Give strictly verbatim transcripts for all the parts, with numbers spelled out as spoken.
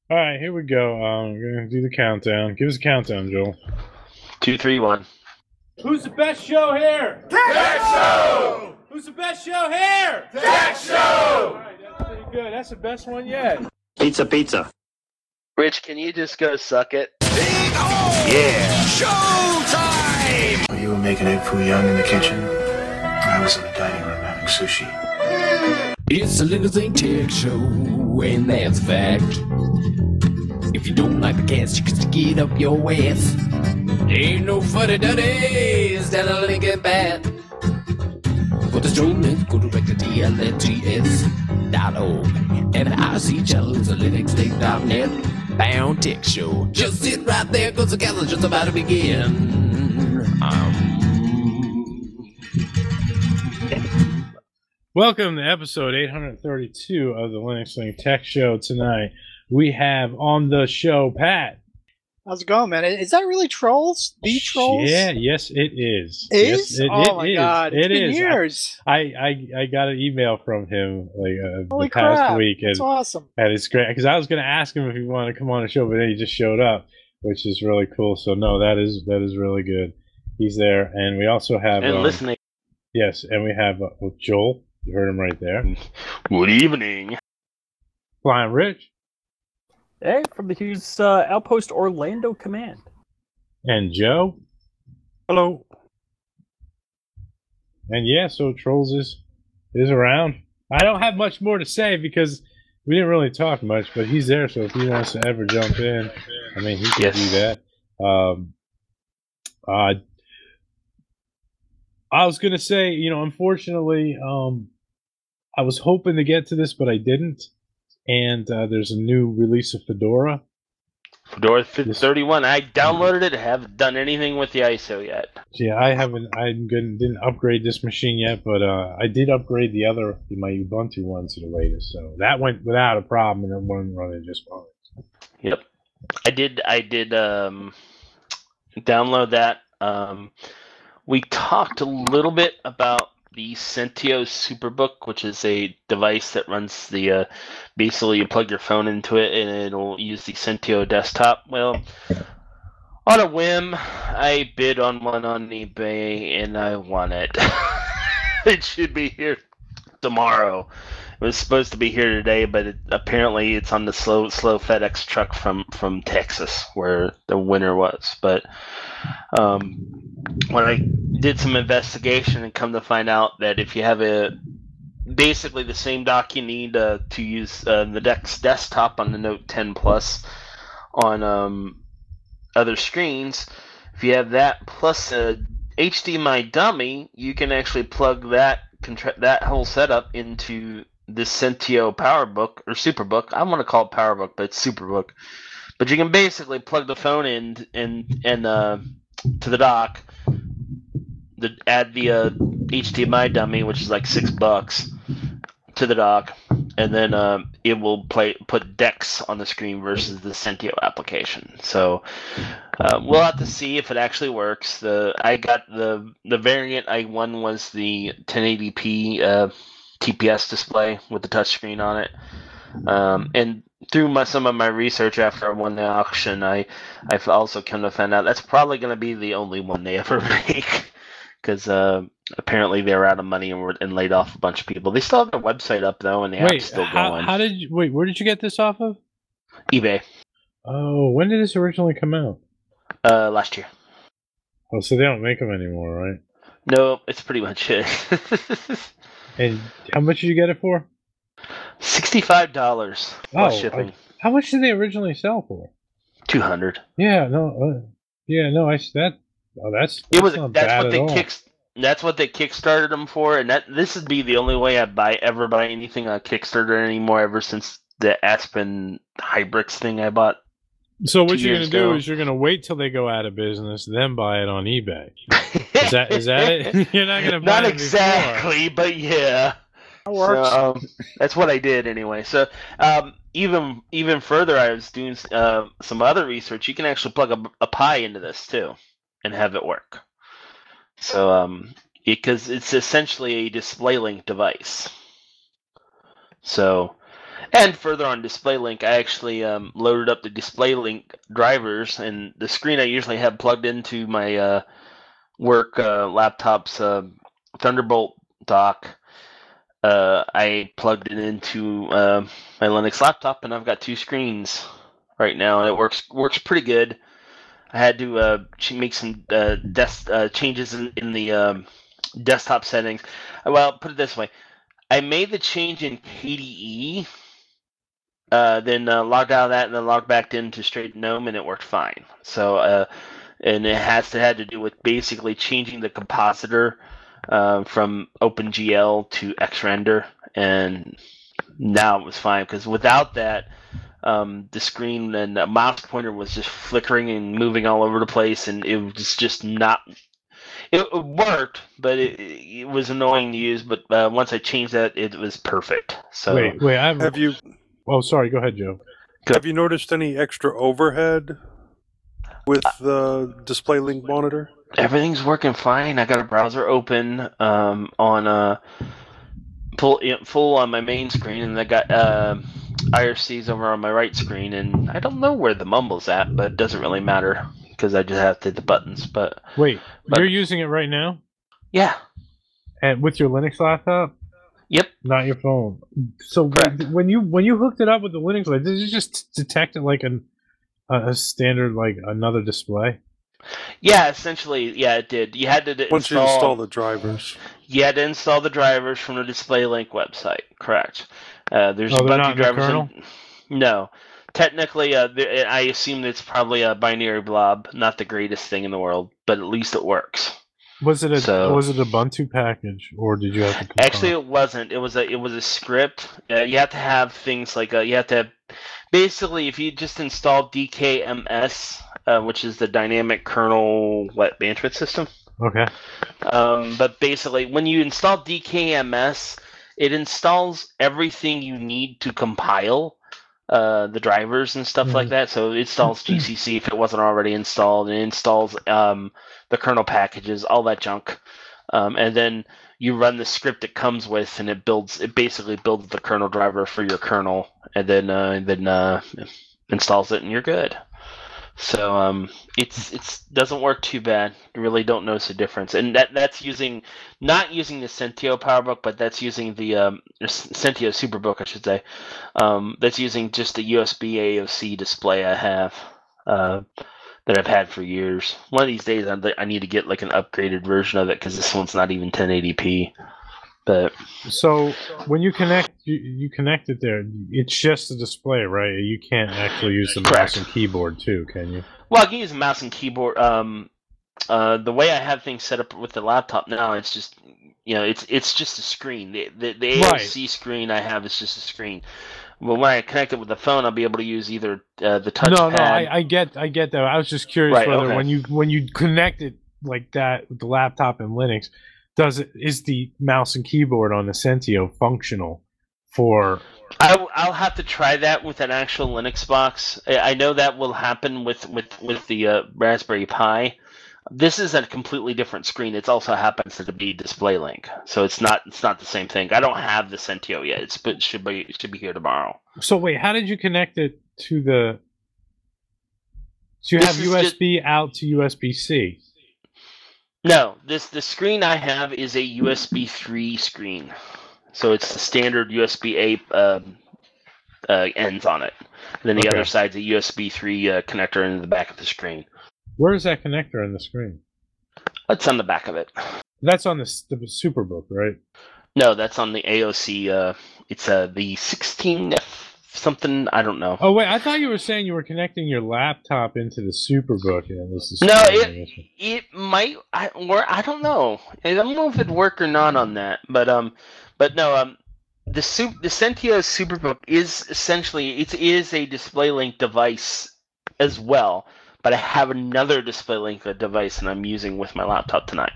All right, here we go. Um, I'm gonna do the countdown. Give us a countdown, Joel. Two, three, one. Who's the best show here? Tech Show! Who's the best show here? Tech Show! All right, that's pretty good. That's the best one yet. Pizza, pizza. Rich, can you just go suck it? Big O! Yeah. Showtime! You were making egg foo young in the kitchen. I was in the dining room having sushi. It's a little thing tech show, and that's a fact. If you don't like the cast, you can stick it up your ass. Ain't no funny duddies down a Lincoln Bat. For the show, let's go direct to T L N T S dot org. And the I C channel is a Linux Link dot net bound tech show. Just sit right there, cause the gal's just about to begin. Um... Welcome to episode eight thirty-two of the Linux Link Tech Show. Tonight we have on the show Pat. How's it going, man? Is that really Trolls? The Trolls? Yeah, yes, it is. Is? Yes, it, oh it my is. god, it's it been is. years. I, I I got an email from him like uh, Holy the past crap, week, and, that's awesome. and it's great because I was going to ask him if he wanted to come on the show, but then he just showed up, which is really cool. So no, that is that is really good. He's there, and we also have And um, listening. yes, and we have uh, Joel. You heard him right there. Good evening. Flying Rich. Hey, from the Hughes uh, Outpost Orlando Command. And Joe. Hello. And yeah, so Trolls is is around. I don't have much more to say because we didn't really talk much, but he's there, so if he wants to ever jump in, I mean, he can Yes. do that. Um, uh, I was going to say, you know, unfortunately, um, I was hoping to get to this, but I didn't. And uh, there's a new release of Fedora. Fedora thirty-one. I downloaded it. Haven't done anything with the I S O yet. Yeah, I haven't. I didn't upgrade this machine yet, but uh, I did upgrade the other, my Ubuntu one, to the latest. So that went without a problem, and it went running just fine. Yep. I did. I did um, download that. Um, we talked a little bit about the Centio Superbook, which is a device that runs the. Uh, basically, you plug your phone into it, and it'll use the Centio desktop. Well, on a whim, I bid on one on eBay, and I won it. It should be here tomorrow. It was supposed to be here today, but it, apparently it's on the slow, slow FedEx truck from, from Texas, where the winner was. But um, when I did some investigation and come to find out that if you have a basically the same dock you need uh, to use uh, the Dex desktop on the Note ten Plus on um, other screens, if you have that plus a H D M I dummy, you can actually plug that contra- that whole setup into the Centio PowerBook or Superbook. I want to call it PowerBook, but it's Superbook. But you can basically plug the phone in and and uh, to the dock, the, add the uh, H D M I dummy, which is like six bucks, to the dock, and then uh, it will play put Dex on the screen versus the Centio application. So uh, we'll have to see if it actually works. The I got the the variant I won was the ten eighty p uh, T P S display with the touchscreen on it. Um, and through my, some of my research after I won the auction, I I've also come to find out that's probably going to be the only one they ever make, because uh, apparently they were out of money and, were, and laid off a bunch of people. They still have their website up though, and the Wait, app's still how, going. how did you, wait? Where did you get this off of? eBay Oh, when did this originally come out? uh, last year. Oh, so they don't make them anymore, right? No, it's pretty much it. And how much did you get it for? Sixty-five dollars plus Oh, shipping. uh, how much did they originally sell for? Two hundred. Yeah, no, uh, yeah, no, I that. Oh, that's, that's It was. not That's bad what at they all. kick. That's what they kickstarted them for, and that this would be the only way I buy ever buy anything on Kickstarter anymore. Ever since the Aspen Hybrix thing I bought. So what two you're years gonna do ago. is you're gonna wait till they go out of business, then buy it on eBay. Is that is that it? You're not gonna buy Not it exactly, but yeah. That works. So, um, that's what I did anyway. So um, even even further, I was doing uh, some other research. You can actually plug a, a Pi into this too, and have it work. So um, because it's essentially a display link device. So And further on DisplayLink, I actually um, loaded up the DisplayLink drivers, and the screen I usually have plugged into my uh, work uh, laptop's uh, Thunderbolt dock. Uh, I plugged it into uh, my Linux laptop, and I've got two screens right now, and it works works pretty good. I had to uh, make some uh, desk uh, changes in, in the um, desktop settings. Well, put it this way: I made the change in K D E, uh, then uh, logged out of that, and then logged back into straight GNOME, and it worked fine. So, uh, and it has to had to do with basically changing the compositor. Uh, from OpenGL to Xrender, and now it was fine because without that, um, the screen and the mouse pointer was just flickering and moving all over the place, and it was just not. It, it worked, but it, it was annoying to use. But uh, once I changed that, it was perfect. So wait, wait, I have, Have you oh, sorry. Go ahead, Joe. have you noticed any extra overhead with the DisplayLink monitor? everything's working fine. I got a browser open um, on uh, full full on my main screen, and I got uh, I R Cs over on my right screen. And I don't know where the mumble's at, but it doesn't really matter because I just have to hit the buttons. But Wait, but, you're using it right now? Yeah. And with your Linux laptop? Yep. Not your phone. So when, when you when you hooked it up with the Linux, like, did it just detect it like an a, a standard like another display? Yeah, essentially, yeah, it did. You had to d- Once install, you install the drivers. You had to install the drivers from the DisplayLink website. Correct. Uh, there's Oh, a they're bunch not of in the drivers. kernel? In, no, technically, uh, there, I assume it's probably a binary blob. Not the greatest thing in the world, but at least it works. Was it a So- was it a Ubuntu package, or did you have to compile? Actually, it wasn't. It was a it was a script. Uh, you have to have things like uh, you have to have, basically if you just install D K M S, uh, which is the dynamic kernel what management system. Okay. Um, but basically, when you install D K M S, it installs everything you need to compile uh, the drivers and stuff like that. So it installs G C C if it wasn't already installed. It installs um, the kernel packages, all that junk. Um, and then you run the script it comes with, and it builds. It basically builds the kernel driver for your kernel, and then uh, and then uh, installs it, and you're good. So um, it's it's doesn't work too bad. You really don't notice a difference, and that that's using not using the Centio PowerBook, but that's using the um, Centio SuperBook, I should say. Um, that's using just the U S B A O C display I have uh, that I've had for years. One of these days, I I need to get like an upgraded version of it because this one's not even ten eighty p. But So when you connect, you, you connect it there. It's just a display, right? You can't actually use the mouse Correct. and keyboard too, can you? Well, I can use a mouse and keyboard. Um, uh, the way I have things set up with the laptop now, it's just, you know, it's it's just a screen. The the, the A O C Right. screen I have is just a screen. But when I connect it with the phone, I'll be able to use either uh, the touchpad. No, no, I, I get, I get that. I was just curious Right, whether okay. when you when you connect it like that with the laptop and Linux, does it is the mouse and keyboard on the Centio functional for? I, will have to try that with an actual Linux box. I I know that will happen with with with the uh, Raspberry Pi. This is a completely different screen. It also happens to be DisplayLink, so it's not it's not the same thing. I don't have the Centio yet. It's it should be it should be here tomorrow. So wait, how did you connect it to the? So you This have is U S B out to U S B C. No, this the screen I have is a U S B three screen, so it's the standard U S B A um, uh, ends on it. And then the Okay. other side's a U S B three uh, connector in the back of the screen. Where is that connector on the screen? That's on the back of it. That's on the, s- the SuperBook, right? No, that's on the A O C. Uh, it's uh, the sixteen F something. I don't know. Oh wait, I thought you were saying you were connecting your laptop into the SuperBook, and it was the No, screen. it it might. I or I don't know. I don't know if it'd work or not on that. But um, but no um, the sup the Centio SuperBook is essentially it is a DisplayLink device as well. But I have another DisplayLink device, and I'm using with my laptop tonight.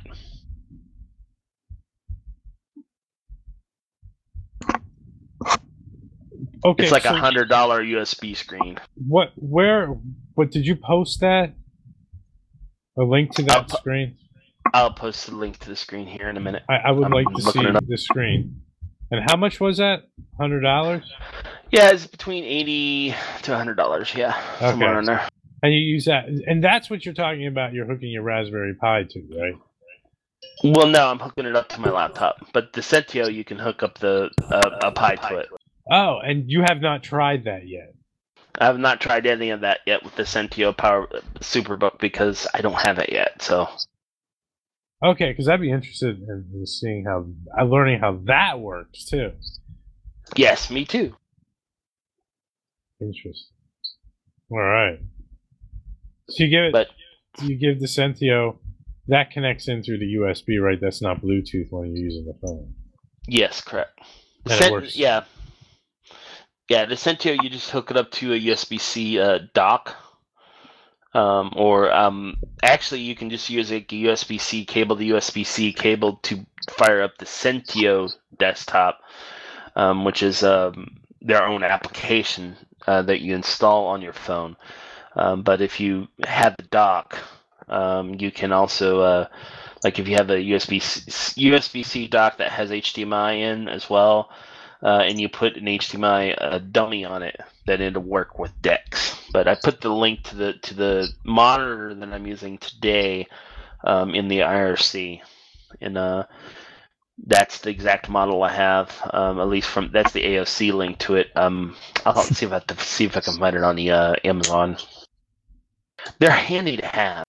Okay, It's like a so hundred dollar U S B screen. what? Where? What did you post that? A link to I'll that po- screen? I'll post the link to the screen here in a minute. I, I would I'm like to see looking it up. the screen. And how much was that? Hundred dollars? Yeah, it's between eighty to a hundred dollars. Yeah, Okay. somewhere in there. And you use that, and that's what you're talking about. You're hooking your Raspberry Pi to, right? Well, no, I'm hooking it up to my laptop, but the Sentio you can hook up the uh, a Pi to it. Oh, and you have not tried that yet. I have not tried any of that yet with the Sentio Power Superbook because I don't have it yet. So Okay, because I'd be interested in, in seeing how, uh, learning how that works too. yes, me too. Interesting. All right. So you give it, But you give the Sentio, that connects in through the U S B, right? That's not Bluetooth when you're using the phone. yes, correct. And it Sent- works. Yeah, yeah. The Sentio you just hook it up to a U S B C uh, dock, um, or um, actually you can just use a U S B C cable, the U S B C cable to fire up the Sentio desktop, um, which is um, their own application uh, that you install on your phone. Um, but if you have the dock, um, you can also, uh, like if you have a U S B C, U S B C dock that has H D M I in as well, uh, and you put an H D M I uh, dummy on it, then it'll work with DeX. But I put the link to the to the monitor that I'm using today um, in the I R C, and uh, that's the exact model I have. Um, at least from that's the A O C link to it. Um, I'll see if I have to see if I can find it on the uh, Amazon. They're handy to have.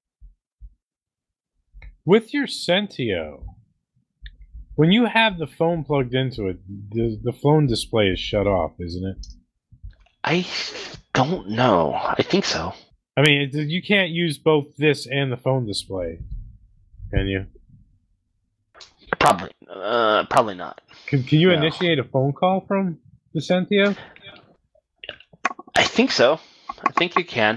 With your Sentio, when you have the phone plugged into it, the, the phone display is shut off, isn't it? I don't know. I think so. I mean, it, you can't use both this and the phone display, can you? Probably. Uh, probably not. Can, can you No. initiate a phone call from the Sentio? I think so. I think you can.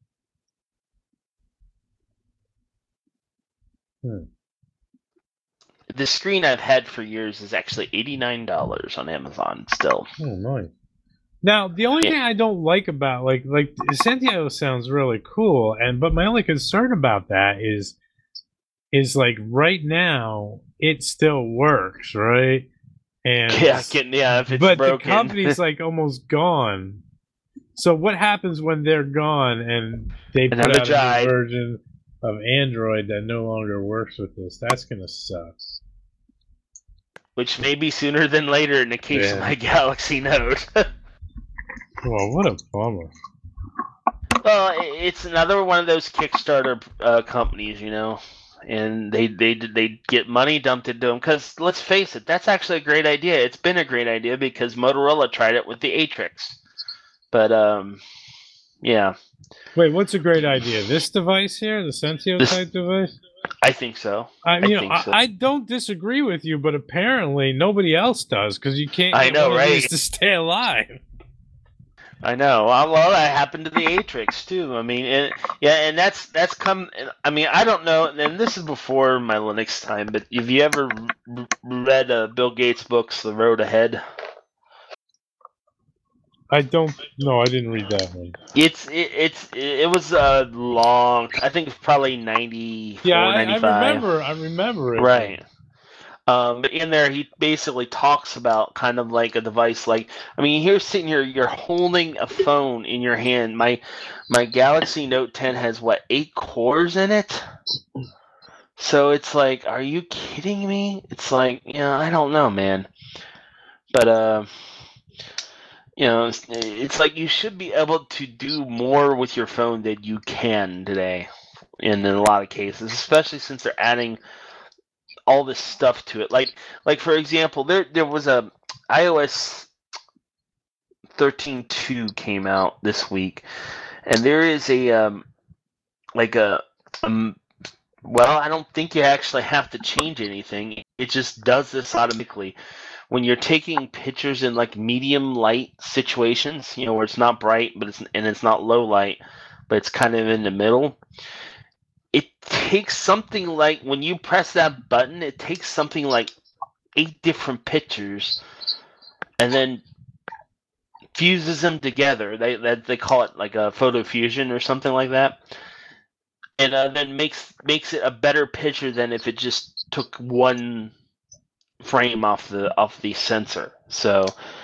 Hmm. The screen I've had for years is actually eighty-nine dollars on Amazon still. Oh, nice. Now, the only Yeah. thing I don't like about like like Sentio sounds really cool, and but my only concern about that is is like right now it still works, right? And Yeah, getting, yeah, if it's but broken. the company's like almost gone. So what happens when they're gone and they put Another out a jive. new version of Android that no longer works with this? That's gonna suck. Which may be sooner than later in the case Yeah. of my Galaxy Note. Well, what a bummer. Well, i- it's another one of those Kickstarter uh, companies, you know, and they they they get money dumped into them. Because let's face it, that's actually a great idea. It's been a great idea because Motorola tried it with the Atrix, but um, yeah, Wait, what's a great idea? This device here, the Sentio This- type device? I think so. I, I you know, think I, so. I don't disagree with you, but apparently nobody else does because you can't I get know, one of these right? to stay alive. I know. Well, well, that happened to the Atrix too. I mean, and, yeah, and that's that's come. I mean, I don't know. And this is before my Linux time. But have you ever r- read uh, Bill Gates' books, The Road Ahead? I don't. No, I didn't read that one. It's it, it's it was a long. I think it's probably ninety-four, Yeah, I, I ninety-five. remember. I remember it. Right. Um, but in there, he basically talks about kind of like a device. Like, I mean, you're sitting here, you're holding a phone in your hand. My my Galaxy Note ten has what, eight cores in it. So it's like, are you kidding me? It's like, you know, I don't know, man. But uh, you know, it's, it's like you should be able to do more with your phone than you can today. In a lot of cases, especially since they're adding all this stuff to it. Like, like for example, there there was a iOS thirteen point two came out this week, and there is a um, like a um, well, I don't think you actually have to change anything. It just does this automatically. When you're taking pictures in like medium light situations, you know, where it's not bright, but it's and it's not low light, but it's kind of in the middle. It takes something like, when you press that button, it takes something like eight different pictures and then fuses them together. They that they call it like a photo fusion or something like that, and uh, then makes makes it a better picture than if it just took one frame off the off the sensor. So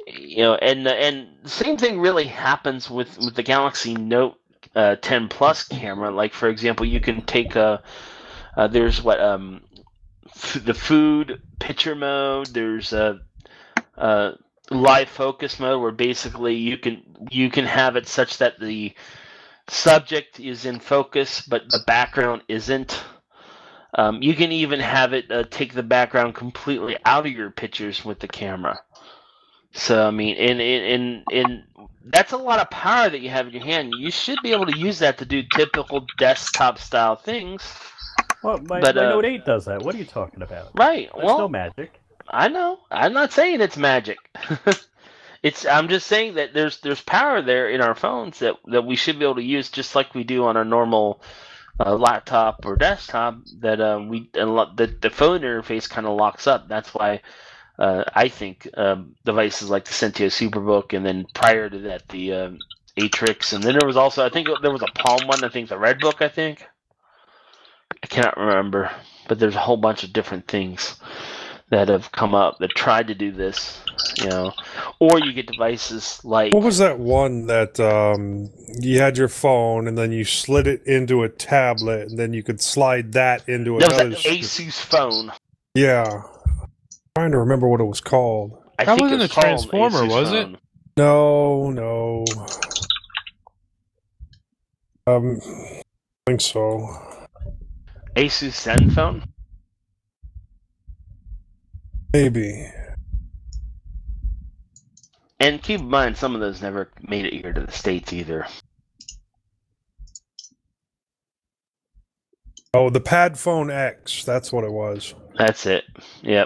you know, and and the same thing really happens with, with the Galaxy Note uh, ten Plus camera. Like for example, you can take a uh, there's what um f- the food picture mode. There's a, a live focus mode where basically you can you can have it such that the subject is in focus, but the background isn't. Um, you can even have it uh, take the background completely out of your pictures with the camera. So I mean, in in in that's a lot of power that you have in your hand. You should be able to use that to do typical desktop style things. Well, my, But, my uh, Note eight does that. What are you talking about? Right. That's well, no magic. I know. I'm not saying it's magic. It's. I'm just saying that there's there's power there in our phones that, that we should be able to use just like we do on our normal uh, laptop or desktop. That uh, we the the phone interface kind of locks up. That's why uh, I think um, devices like the Centio Superbook, and then prior to that the um, Atrix, and then there was also I think there was a Palm one. I think the Redbook. I think I cannot remember, but there's a whole bunch of different things that have come up that tried to do this, you know, or you get devices like What was that one that um, you had your phone and then you slid it into a tablet and then you could slide that into there was another? an Asus phone. Yeah, I'm trying to remember what it was called. I That think wasn't it a was called an Transformer, Asus was it? phone. No, no. Um, I think so. Asus Zenfone. Maybe. And keep in mind, some of those never made it here to the States either. Oh, the Pad Phone X. That's what it was. That's it. Yep.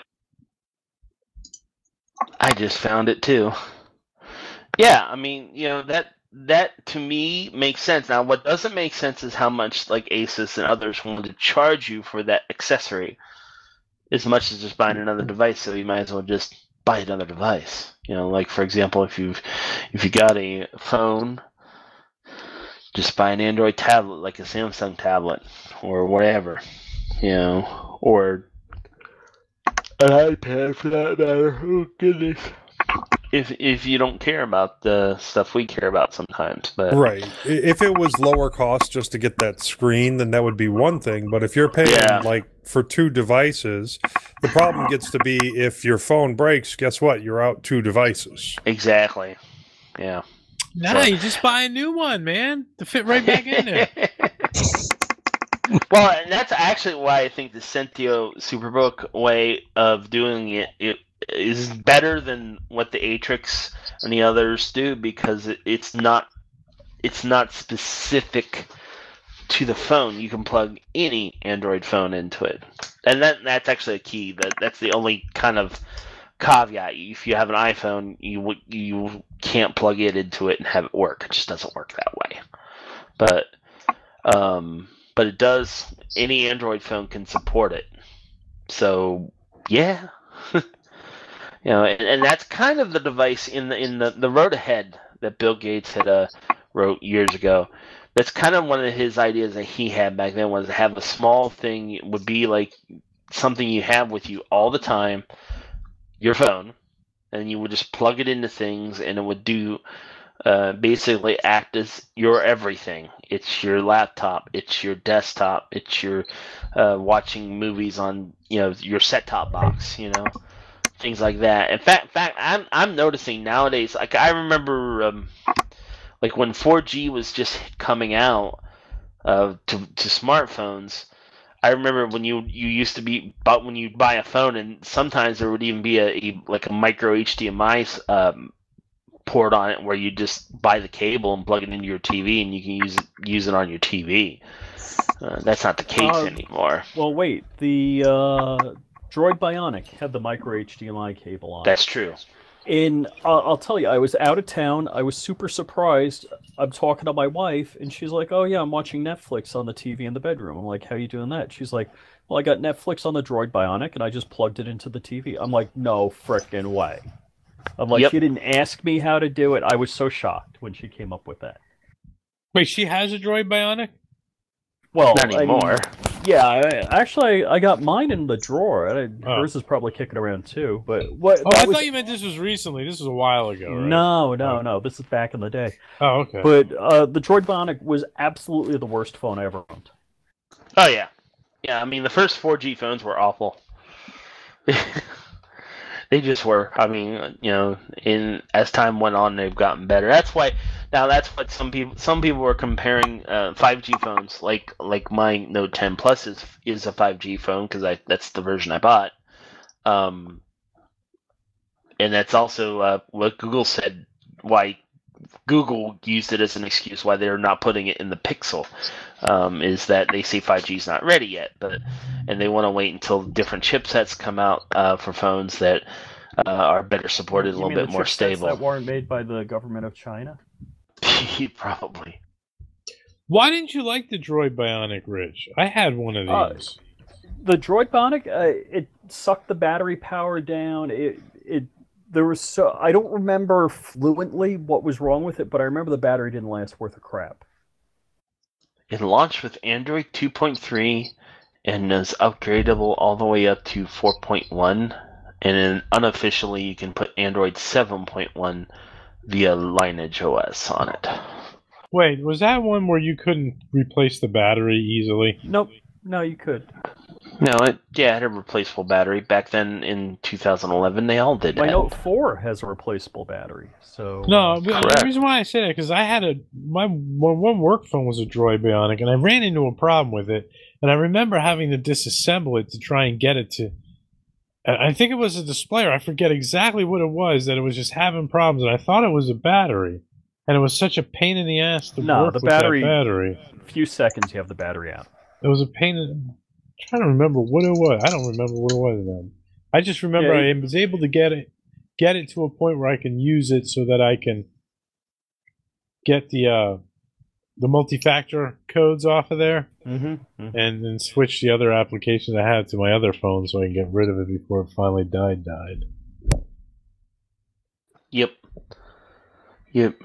I just found it too. Yeah, I mean, you know, that that to me makes sense. Now, what doesn't make sense is how much like Asus and others wanted to charge you for that accessory, as much as just buying another device. So you might as well just buy another device. You know, like for example, if you've if you got a phone, just buy an Android tablet, like a Samsung tablet or whatever. You know, or an iPad for that matter. Oh goodness. If if you don't care about the stuff we care about sometimes, but Right. I- If it was lower cost just to get that screen, then that would be one thing. But if you're paying Yeah. like for two devices, the problem gets to be if your phone breaks, guess what? You're out two devices. exactly, yeah. Nah, you just buy a new one, man, to fit right back in there. Well, and that's actually why I think the Centio Superbook way of doing it, it is better than what the Atrix and the others do, because it, it's not it's not specific to the phone. You can plug any Android phone into it, and that that's actually a key. That that's the only kind of caveat. If you have an iPhone, you w- you can't plug it into it and have it work. It just doesn't work that way. But um, but it does. Any Android phone can support it. So yeah. You know, and, and that's kind of the device in the in the, the road ahead that Bill Gates had uh, wrote years ago. That's kind of one of his ideas that he had back then, was to have a small thing. It would be like something you have with you all the time, your phone, and you would just plug it into things, and it would do uh, basically act as your everything. It's your laptop, it's your desktop, it's your uh, watching movies on, you know, your set-top box, you know. Things like that. In fact, in fact, I'm I'm noticing nowadays. Like I remember, um, like when four G was just coming out uh, to to smartphones. I remember when you you used to be, but when you buy a phone, and sometimes there would even be a, a like a micro H D M I um, port on it, where you just buy the cable and plug it into your T V, and you can use it, use it on your T V. Uh, that's not the case Uh, anymore. Well, wait. The uh, Droid Bionic had the micro H D M I cable on. That's true. In, uh, I'll tell you, I was out of town. I was super surprised. I'm talking to my wife, and she's like, "Oh yeah, I'm watching Netflix on the T V in the bedroom." I'm like, "How you doing that?" She's like, "Well, I got Netflix on the Droid Bionic, and I just plugged it into the T V." I'm like, "No frickin' way!" I'm like, Yep. "She didn't ask me how to do it." I was so shocked when she came up with that. Wait, she has a Droid Bionic? Well, Not I mean, anymore. Yeah, I, actually, I got mine in the drawer. I, Oh. Hers is probably kicking around too. But what? Oh, that I was- thought you meant this was recently. This was a while ago, right? No, no, no. This is back in the day. Oh, okay. But uh, the Droid Bionic was absolutely the worst phone I ever owned. Oh yeah, yeah. I mean, the first four G phones were awful. They just were. I mean, you know, in as time went on, they've gotten better. That's why now that's what some people some people were comparing uh, five G phones. Like like my Note ten Plus is is a five G phone because I that's the version I bought. Um, and that's also uh, what Google said why Google used it as an excuse why they're not putting it in the Pixel. Um, is that they say five G is not ready yet, but and they want to wait until different chipsets come out uh, for phones that uh, are better supported, a You little mean bit the more chipsets stable. that weren't made by the government of China? Probably. Why didn't you like the Droid Bionic, Rich? I had one of Uh, these. The Droid Bionic, uh, it sucked the battery power down. It it there was so I don't remember fluently what was wrong with it, but I remember the battery didn't last worth a crap. It launched with Android two point three and is upgradable all the way up to four point one. And then unofficially, you can put Android seven point one via Lineage O S on it. Wait, was that one where you couldn't replace the battery easily? Nope, no, you could. No, it yeah, it had a replaceable battery. Back then in two thousand eleven, they all did My that. Note four has a replaceable battery, so No, but Correct. the reason why I say that because I had a my one one work phone was a Droid Bionic, and I ran into a problem with it, and I remember having to disassemble it to try and get it to. I think it was a display, or I forget exactly what it was. That it was just having problems, and I thought it was a battery, and it was such a pain in the ass to No, work the with battery- that battery. a few seconds you have the battery out. It was a pain. In, I'm trying to remember what it was. I don't remember what it was then. I just remember Yeah, I was able to get it, get it to a point where I can use it so that I can get the uh, the multi-factor codes off of there, Mm-hmm. and then switch the other applications I had to my other phone so I can get rid of it before it finally died. Died. Yep. Yep.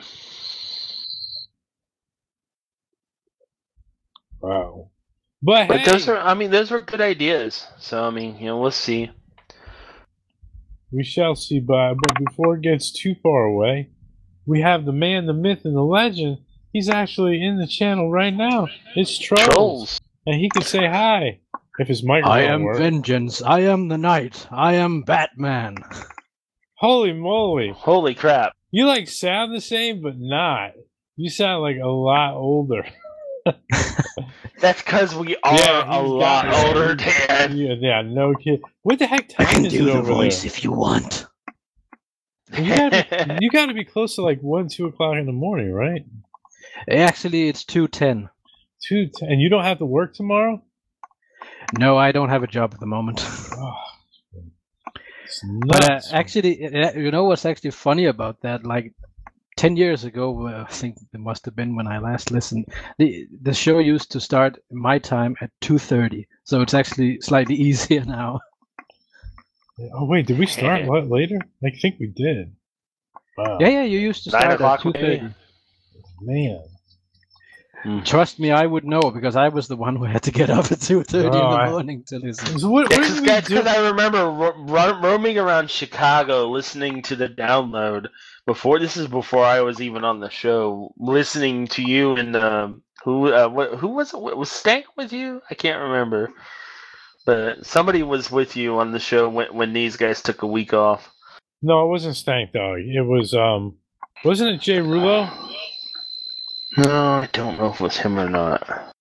Wow. But, But hey, those are, I mean, those were good ideas. So, I mean, you know, we'll see. we shall see. But but before it gets too far away, we have the man, the myth, and the legend. He's actually in the channel right now. It's Trolls. Trolls. And he could say hi if his microphone I am worked. vengeance. I am the night. I am Batman. Holy moly. Holy crap. You like sound the same, but not. You sound like a lot older. That's because we are Yeah, a he's lot got- older, Dan. Yeah, yeah, no kid. What the heck I time can is do it the over voice there? if you want. You gotta, you gotta be close to like one, two o'clock in the morning, right? Actually, it's two ten. Two, t- and you don't have to work tomorrow. No, I don't have a job at the moment. Oh, it's But uh, nuts. actually, uh, you know what's actually funny about that? Like ten years ago, uh, I think it must have been when I last listened. the The show used to start my time at two thirty, so it's actually slightly easier now. Oh wait, did we start a lot later? I think we did. Wow. Yeah, yeah, you used to Nine start o'clock at two maybe? thirty. Man. Trust me, I would know because I was the one who had to get up at two thirty Oh, in the I- morning to listen. So what, what did we That's do? because I remember ro- ro- roaming around Chicago listening to the download before. This is before I was even on the show. Listening to you and um, who uh, what, who was it? Was Stank with you? I can't remember, but somebody was with you on the show when when these guys took a week off. No, it wasn't Stank Dog. It was um, wasn't it Jay Rulo? No, I don't know if it was him or not.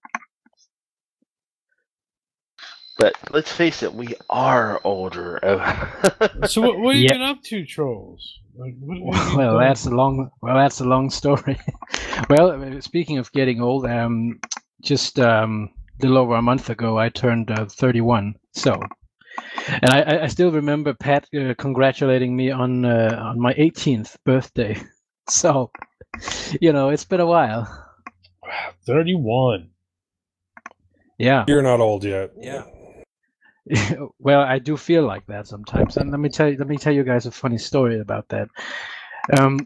But let's face it, we are older. So what, what have you Yeah. been up to, Trolls? Like, what, what have you Well, done? that's a long. Well, that's a long story. Well, uh, speaking of getting old, um, just um, a little over a month ago, I turned uh, thirty-one. So, and I, I- I still remember Pat uh, congratulating me on uh, on my eighteenth birthday. So, you know, it's been a while. Wow, thirty-one. Yeah. You're not old yet. Yeah. Well, I do feel like that sometimes, and let me tell you, let me tell you guys a funny story about that. Um,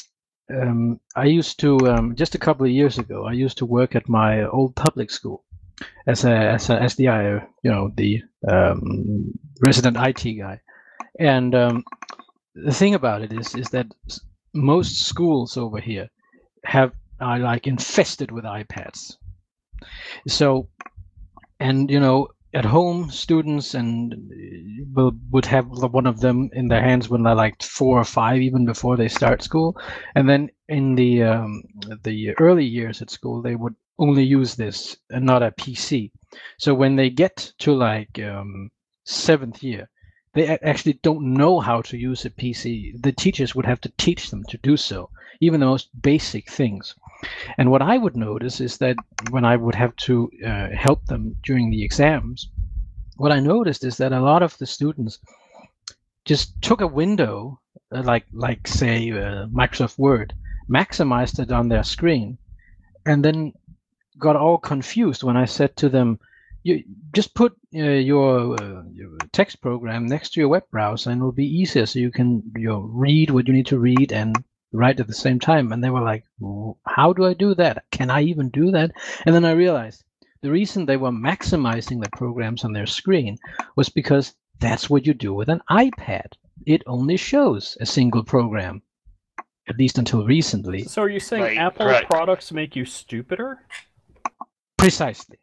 um, I used to um, just a couple of years ago. I used to work at my old public school, as a as a as the uh, you know the um, resident I T guy, and um, the thing about it is is that s- most schools over here have are like infested with iPads. So, and you know, at home, students and uh, will would have the- one of them in their hands when they're like four or five, even before they start school. And then in the um, the early years at school, they would only use this and not a P C. So when they get to like um, seventh year, they a- actually don't know how to use a P C. The teachers would have to teach them to do so, even the most basic things. And what I would notice is that when I would have to uh, help them during the exams, what I noticed is that a lot of the students just took a window, uh, like like say uh, Microsoft Word, maximized it on their screen, and then got all confused when I said to them, "You just put uh, your, uh, your text program next to your web browser, and it'll be easier, so you can you know, read what you need to read and write at the same time." And they were like, "W- "How do I do that? Can I even do that?" And then I realized the reason they were maximizing the programs on their screen was because that's what you do with an iPad. It only shows a single program, at least until recently. So are you saying Right, Apple correct. products make you stupider? Precisely.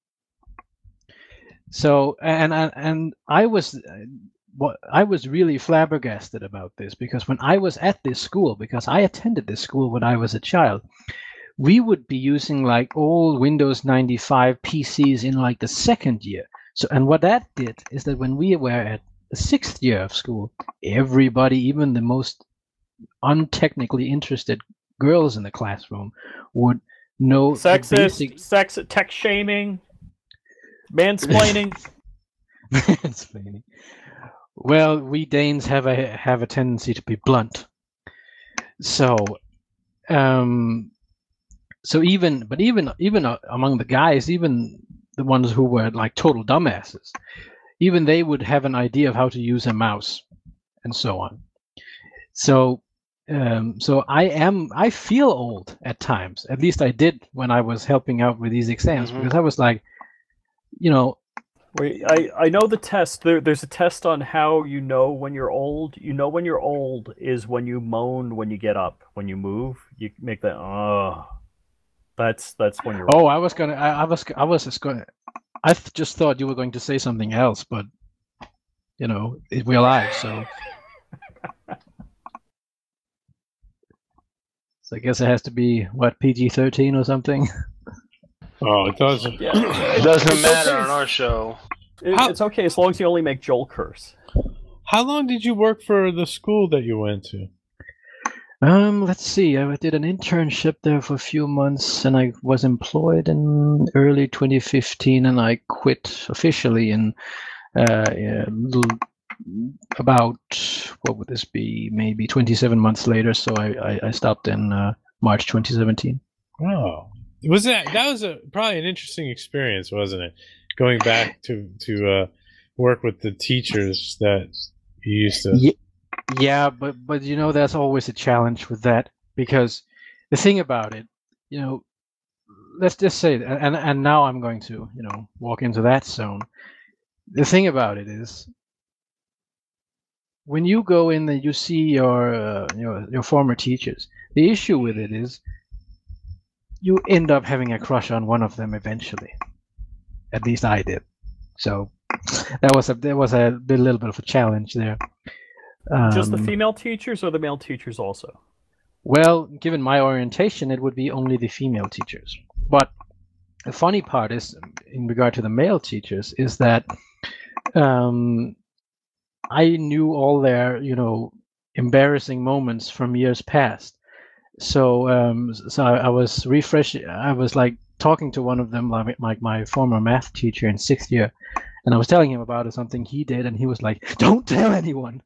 So, and and, and I was uh, what I was really flabbergasted about this, because when I was at this school, because I attended this school when I was a child, we would be using like old Windows ninety-five P Cs in like the second year. So, and what that did is that when we were at the sixth year of school, everybody, even the most untechnically interested girls in the classroom, would know the Sexist, basic sex, tech shaming, mansplaining. Mansplaining. Well, we Danes have a have a tendency to be blunt. So, um, so even but even even uh, among the guys, even the ones who were like total dumbasses, even they would have an idea of how to use a mouse and so on. So, um, so I am I feel old at times. At least I did when I was helping out with these exams, Mhm. because I was like, you know, Wait, I, I know the test. There, there's a test on how you know when you're old. You know when you're old is when you moan when you get up. When you move, you make that, oh. That's that's when you're oh, old. I was gonna, I, I was, I was just gonna, I th- just thought you were going to say something else, but you know, it, we're live, so. So I guess it has to be what, P G thirteen or something. Oh, it doesn't. Yeah. It doesn't It's matter okay. on our show. It- How- it's okay as long as you only make Joel curse. How long did you work for the school that you went to? Um, let's see. I did an internship there for a few months, and I was employed in early twenty fifteen, and I quit officially in uh, yeah, little- about what would this be? Maybe twenty-seven months later. So I I, I stopped in uh, March twenty seventeen. Oh, was that that was a probably an interesting experience, wasn't it? Going back to to uh, work with the teachers that you used to. Yeah, yeah, but but you know, there's always a challenge with that, because the thing about it, you know, let's just say, and and now I'm going to you know walk into that zone. The thing about it is, when you go in and you see your uh, your your former teachers, the issue with it is you end up having a crush on one of them eventually. At least I did. So that was a there was a, a little bit of a challenge there. Just the Um, female teachers or the male teachers also? Well, given my orientation, it would be only the female teachers. But the funny part is, in regard to the male teachers, is that um, I knew all their, you know, embarrassing moments from years past. So, um, so I, I was refreshing. I was like talking to one of them, like my, my former math teacher in sixth year, and I was telling him about something he did, and he was like, "Don't tell anyone,"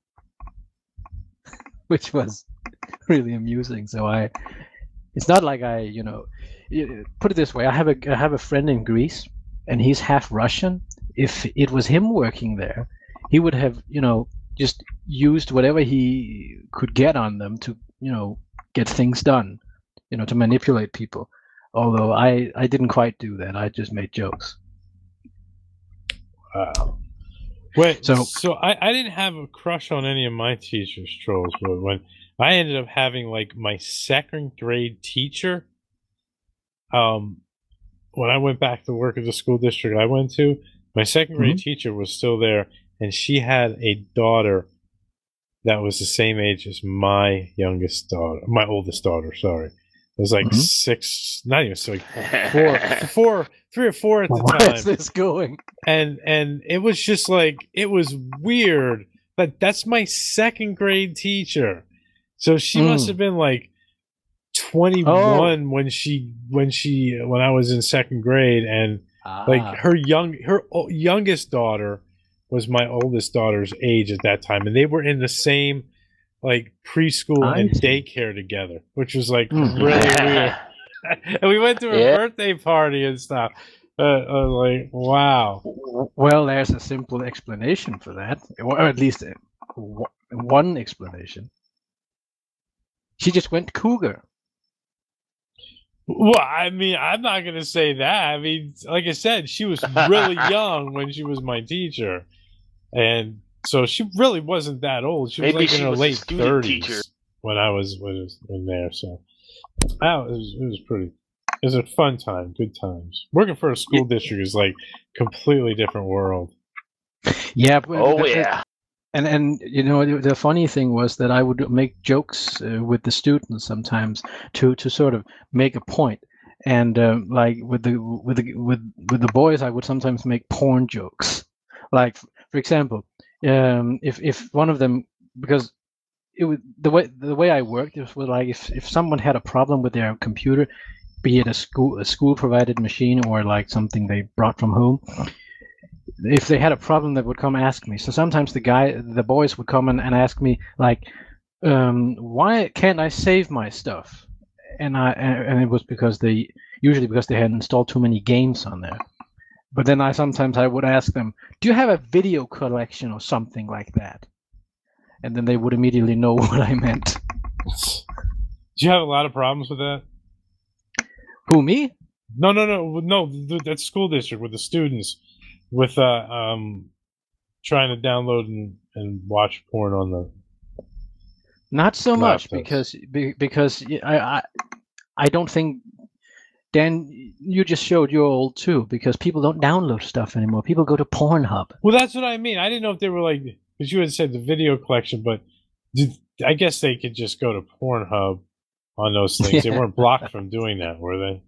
which was really amusing. So I, it's not like I, you know, y- put it this way. I have a I have a friend in Greece, and he's half Russian. If it was him working there, he would have, you know, just used whatever he could get on them to, you know, get things done, you know, to manipulate people. Although I, I didn't quite do that. I just made jokes. Wow. Wait, so So- so I, I didn't have a crush on any of my teachers, trolls, but when I ended up having like my second grade teacher, um, when I went back to work at the school district I went to, my second grade teacher was still there, and she had a daughter that was the same age as my youngest daughter, my oldest daughter. Sorry, it was like Mhm. six, not even so, like four, four, three or four at the Where time. is this going? and and it was just like it was weird, but that's my second grade teacher, so she must Mm. have been like twenty-one when she when she when I was in second grade, and like Ah. her young her o- youngest daughter was my oldest daughter's age at that time, and they were in the same like preschool I and see. daycare together, which was like Mm. really weird. And we went to a Yeah. birthday party and stuff. Uh, I was like, wow. Well, there's a simple explanation for that, or at least uh, w- one explanation. She just went cougar. Well, I mean, I'm not going to say that. I mean, like I said, she was really young when she was my teacher. And so she really wasn't that old. She was Maybe like in she her was a late student thirties teacher. when I was, when I was in there. So wow, it was, it was pretty, it was a fun time, good times. Working for a school district is like completely different world. Yeah. But, Oh but- yeah. And and you know the, the funny thing was that I would make jokes uh, with the students sometimes to to sort of make a point. And um, like with the with the with with the boys, I would sometimes make porn jokes. Like for example, um, if if one of them, because it was the way the way I worked, it was like if if someone had a problem with their computer, be it a school a school provided machine or like something they brought from home, if they had a problem, they would come ask me. So sometimes the guy the boys would come and, and ask me like, um, why can't I save my stuff? And I and and it was because they usually because they had installed too many games on there. But then I sometimes I would ask them, do you have a video collection or something like that? And then they would immediately know what I meant. Do you have a lot of problems with that? Who, me? No, no, no, no. th- That school district with the students, with uh, um, trying to download and, and watch porn on the. Not so much Laptops. because be, because y- I, I I don't think Dan, you just showed you're old too, because people don't download stuff anymore. People go to Pornhub. Well, that's what I mean. I didn't know if they were like, because you had said the video collection, but did, I guess they could just go to Pornhub on those things. They Yeah. weren't blocked from doing that, were they?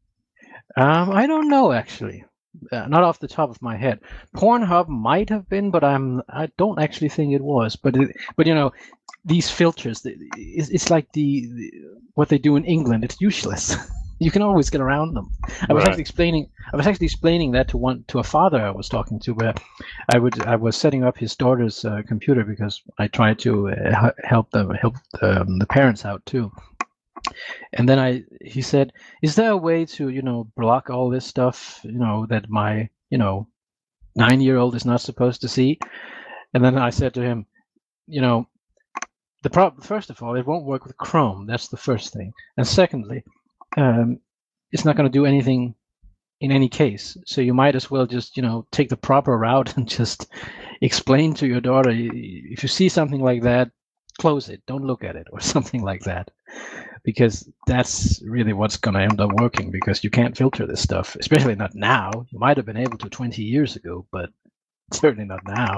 Um, I don't know actually, uh, not off the top of my head. Pornhub might have been, but I'm I don't actually think it was. But it, but you know, these filters, the- it's, it's like the, the what they do in England. It's useless. You can always get around them. I was Right. actually explaining. I was actually explaining that to one to a father I was talking to, where I would I was setting up his daughter's uh, computer because I tried to uh, h- help them help um, the parents out too. And then I he said, "Is there a way to you know block all this stuff you know that my you know nine year old is not supposed to see?" And then I said to him, "You know, the problem first of all, it won't work with Chrome. That's the first thing. And secondly, um, it's not going to do anything in any case. So you might as well just, you know, take the proper route and just explain to your daughter, y- y- if you see something like that, close it, don't look at it, or something like that, because that's really what's going to end up working. Because you can't filter this stuff, especially not now. You might have been able to twenty years ago, but certainly not now.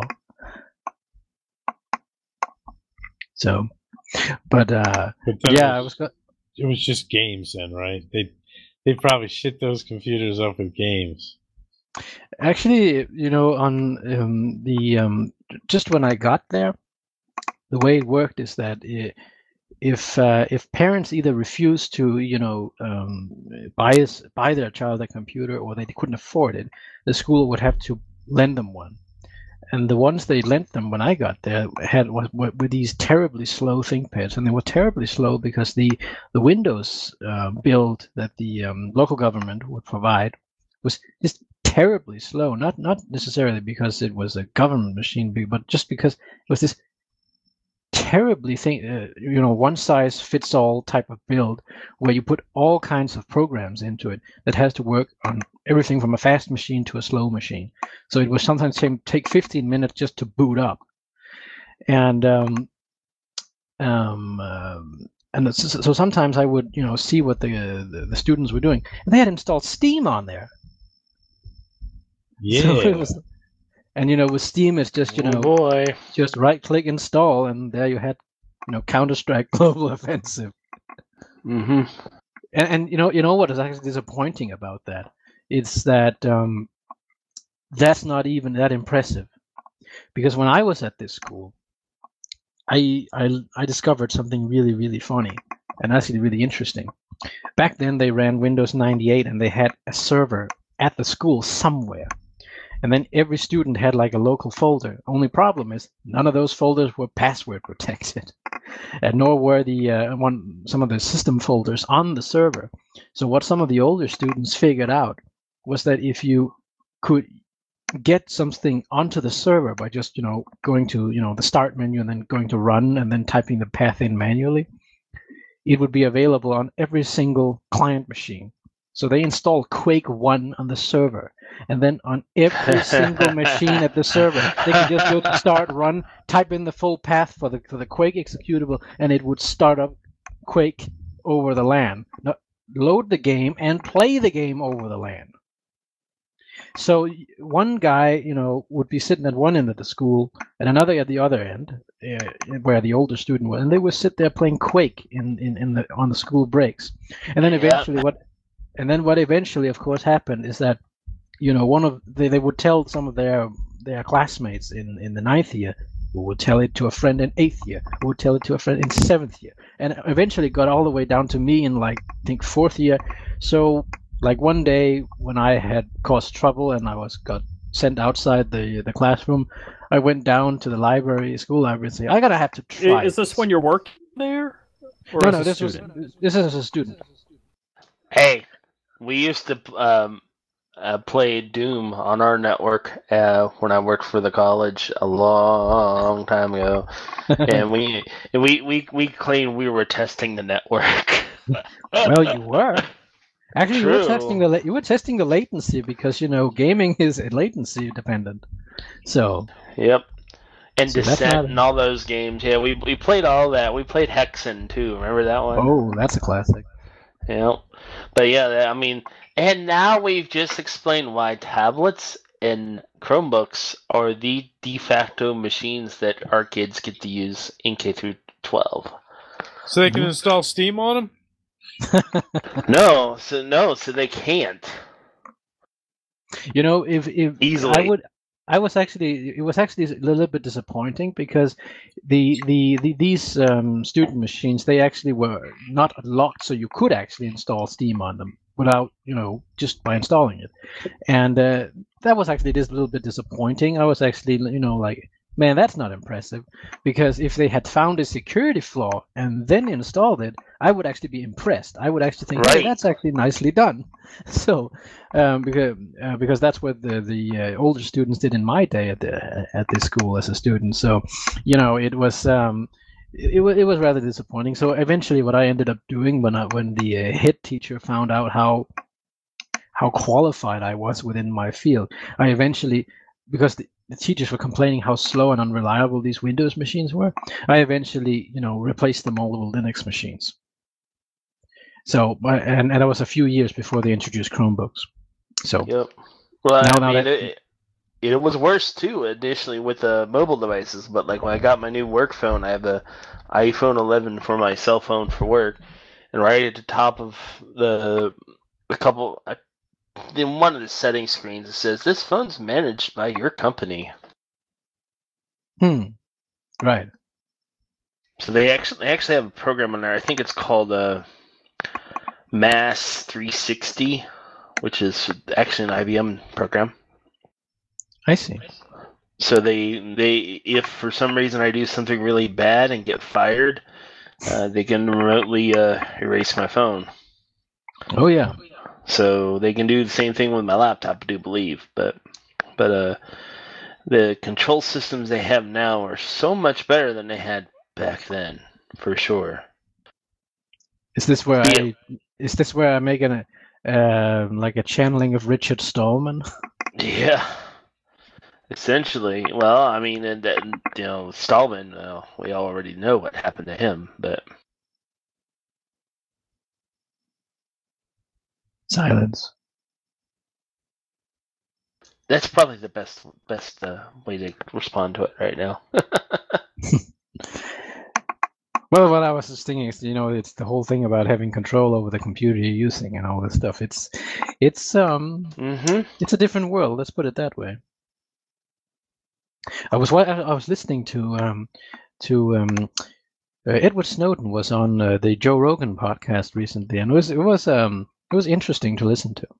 So, but uh, But that yeah, I was- was. Go- It was just games then, right? They they probably shit those computers up with games. Actually, you know, on um, the um, just when I got there, the way it worked is that i- if uh, if parents either refused to, you know, um, buy us buy their child a computer, or they couldn't afford it, the school would have to lend them one. And the ones they lent them when I got there had were, were, were these terribly slow ThinkPads, and they were terribly slow because the the Windows uh, build that the um, local government would provide was just terribly slow. Not not necessarily because it was a government machine, but just because it was this. terribly think uh, you know one size fits all type of build where you put all kinds of programs into it that has to work on everything from a fast machine to a slow machine. So it was sometimes take fifteen minutes just to boot up, and um, um, um and so, so sometimes I would you know see what the, the the students were doing, and they had installed Steam on there. Yeah. So it was, and you know, with Steam, it's just you know, oh boy, just right-click install, and there you had, you know, Counter-Strike Global Offensive. Mm-hmm. And, and you know, you know what is actually disappointing about that? It's that um, that's not even that impressive, because when I was at this school, I I I discovered something really really funny and actually really interesting. Back then, they ran Windows ninety-eight, and they had a server at the school somewhere. And then every student had like a local folder. Only problem is none of those folders were password protected, and nor were the uh, one some of the system folders on the server. So what some of the older students figured out was that if you could get something onto the server by just you know going to you know the start menu and then going to run and then typing the path in manually, it would be available on every single client machine. So they installed Quake one on the server, and then on every single machine at the server, they could just go to start, run, type in the full path for the for the Quake executable, and it would start up Quake over the LAN, no, load the game, and play the game over the LAN. So one guy, you know, would be sitting at one end of the school, and another at the other end, uh, where the older student was, and they would sit there playing Quake in, in, in the on the school breaks, and then eventually yeah. what. And then what eventually, of course, happened is that, you know, one of they, they would tell some of their their classmates in, in the ninth year, who would tell it to a friend in eighth year, who would tell it to a friend in seventh year, and eventually got all the way down to me in like I think fourth year. So like one day when I had caused trouble and I was got sent outside the the classroom, I went down to the library, school library, and say, I gotta have to try. Is this when you're working there? Or no, as no, a this student? was this is as a student. Hey. We used to um, uh, play Doom on our network uh, when I worked for the college a long time ago, and we we we we claimed we were testing the network. Well, you were. Actually, True. you were testing the la- you were testing the latency because you know gaming is latency dependent. So. Yep. And so Descent not... and all those games. Yeah, we we played all that. We played Hexen too. Remember that one? Oh, that's a classic. Yeah, but yeah, I mean, and now we've just explained why tablets and Chromebooks are the de facto machines that our kids get to use in K through twelve. So they can mm-hmm. install Steam on them? no, so no, so they can't. You know, if if easily, I would. I was actually it was actually a little bit disappointing because the the, the these um, student machines, they actually were not locked, so you could actually install Steam on them without you know just by installing it, and uh, that was actually just a little bit disappointing. I was actually you know like, man, that's not impressive, because if they had found a security flaw and then installed it, I would actually be impressed. I would actually think, right. hey, that's actually nicely done. So, um, because uh, because that's what the the uh, older students did in my day at the at this school as a student. So, you know, it was um, it, it was it was rather disappointing. So eventually, what I ended up doing when I, when the uh, head teacher found out how how qualified I was within my field, I eventually, because the, the teachers were complaining how slow and unreliable these Windows machines were, I eventually, you know, replaced them all with Linux machines. So, and, and that was a few years before they introduced Chromebooks. So, yep. Well, now, I now mean, that, it, it was worse too initially with the mobile devices, but like when I got my new work phone, I have the iPhone eleven for my cell phone for work, and right at the top of the a couple. In one of the setting screens, it says, this phone's managed by your company. Hmm. Right. So they actually they actually have a program on there. I think it's called uh, Mass three sixty, which is actually an I B M program. I see. So they they if for some reason I do something really bad and get fired, uh, they can remotely uh, erase my phone. Oh yeah. So they can do the same thing with my laptop, I do believe, but but uh, the control systems they have now are so much better than they had back then, for sure. Is this where Yeah. I is this where I make an uh, like a channeling of Richard Stallman? Yeah. Essentially, well, I mean, and, and you know, Stallman, well, we already know what happened to him, but Silence. that's probably the best best uh, way to respond to it right now. Well, what I was just thinking is, you know, it's the whole thing about having control over the computer you're using and all this stuff. It's, it's, um, Mm-hmm. it's a different world. Let's put it that way. I was wa- I was listening to um, to um, uh, Edward Snowden was on uh, the Joe Rogan podcast recently, and it was it was um it was interesting to listen to.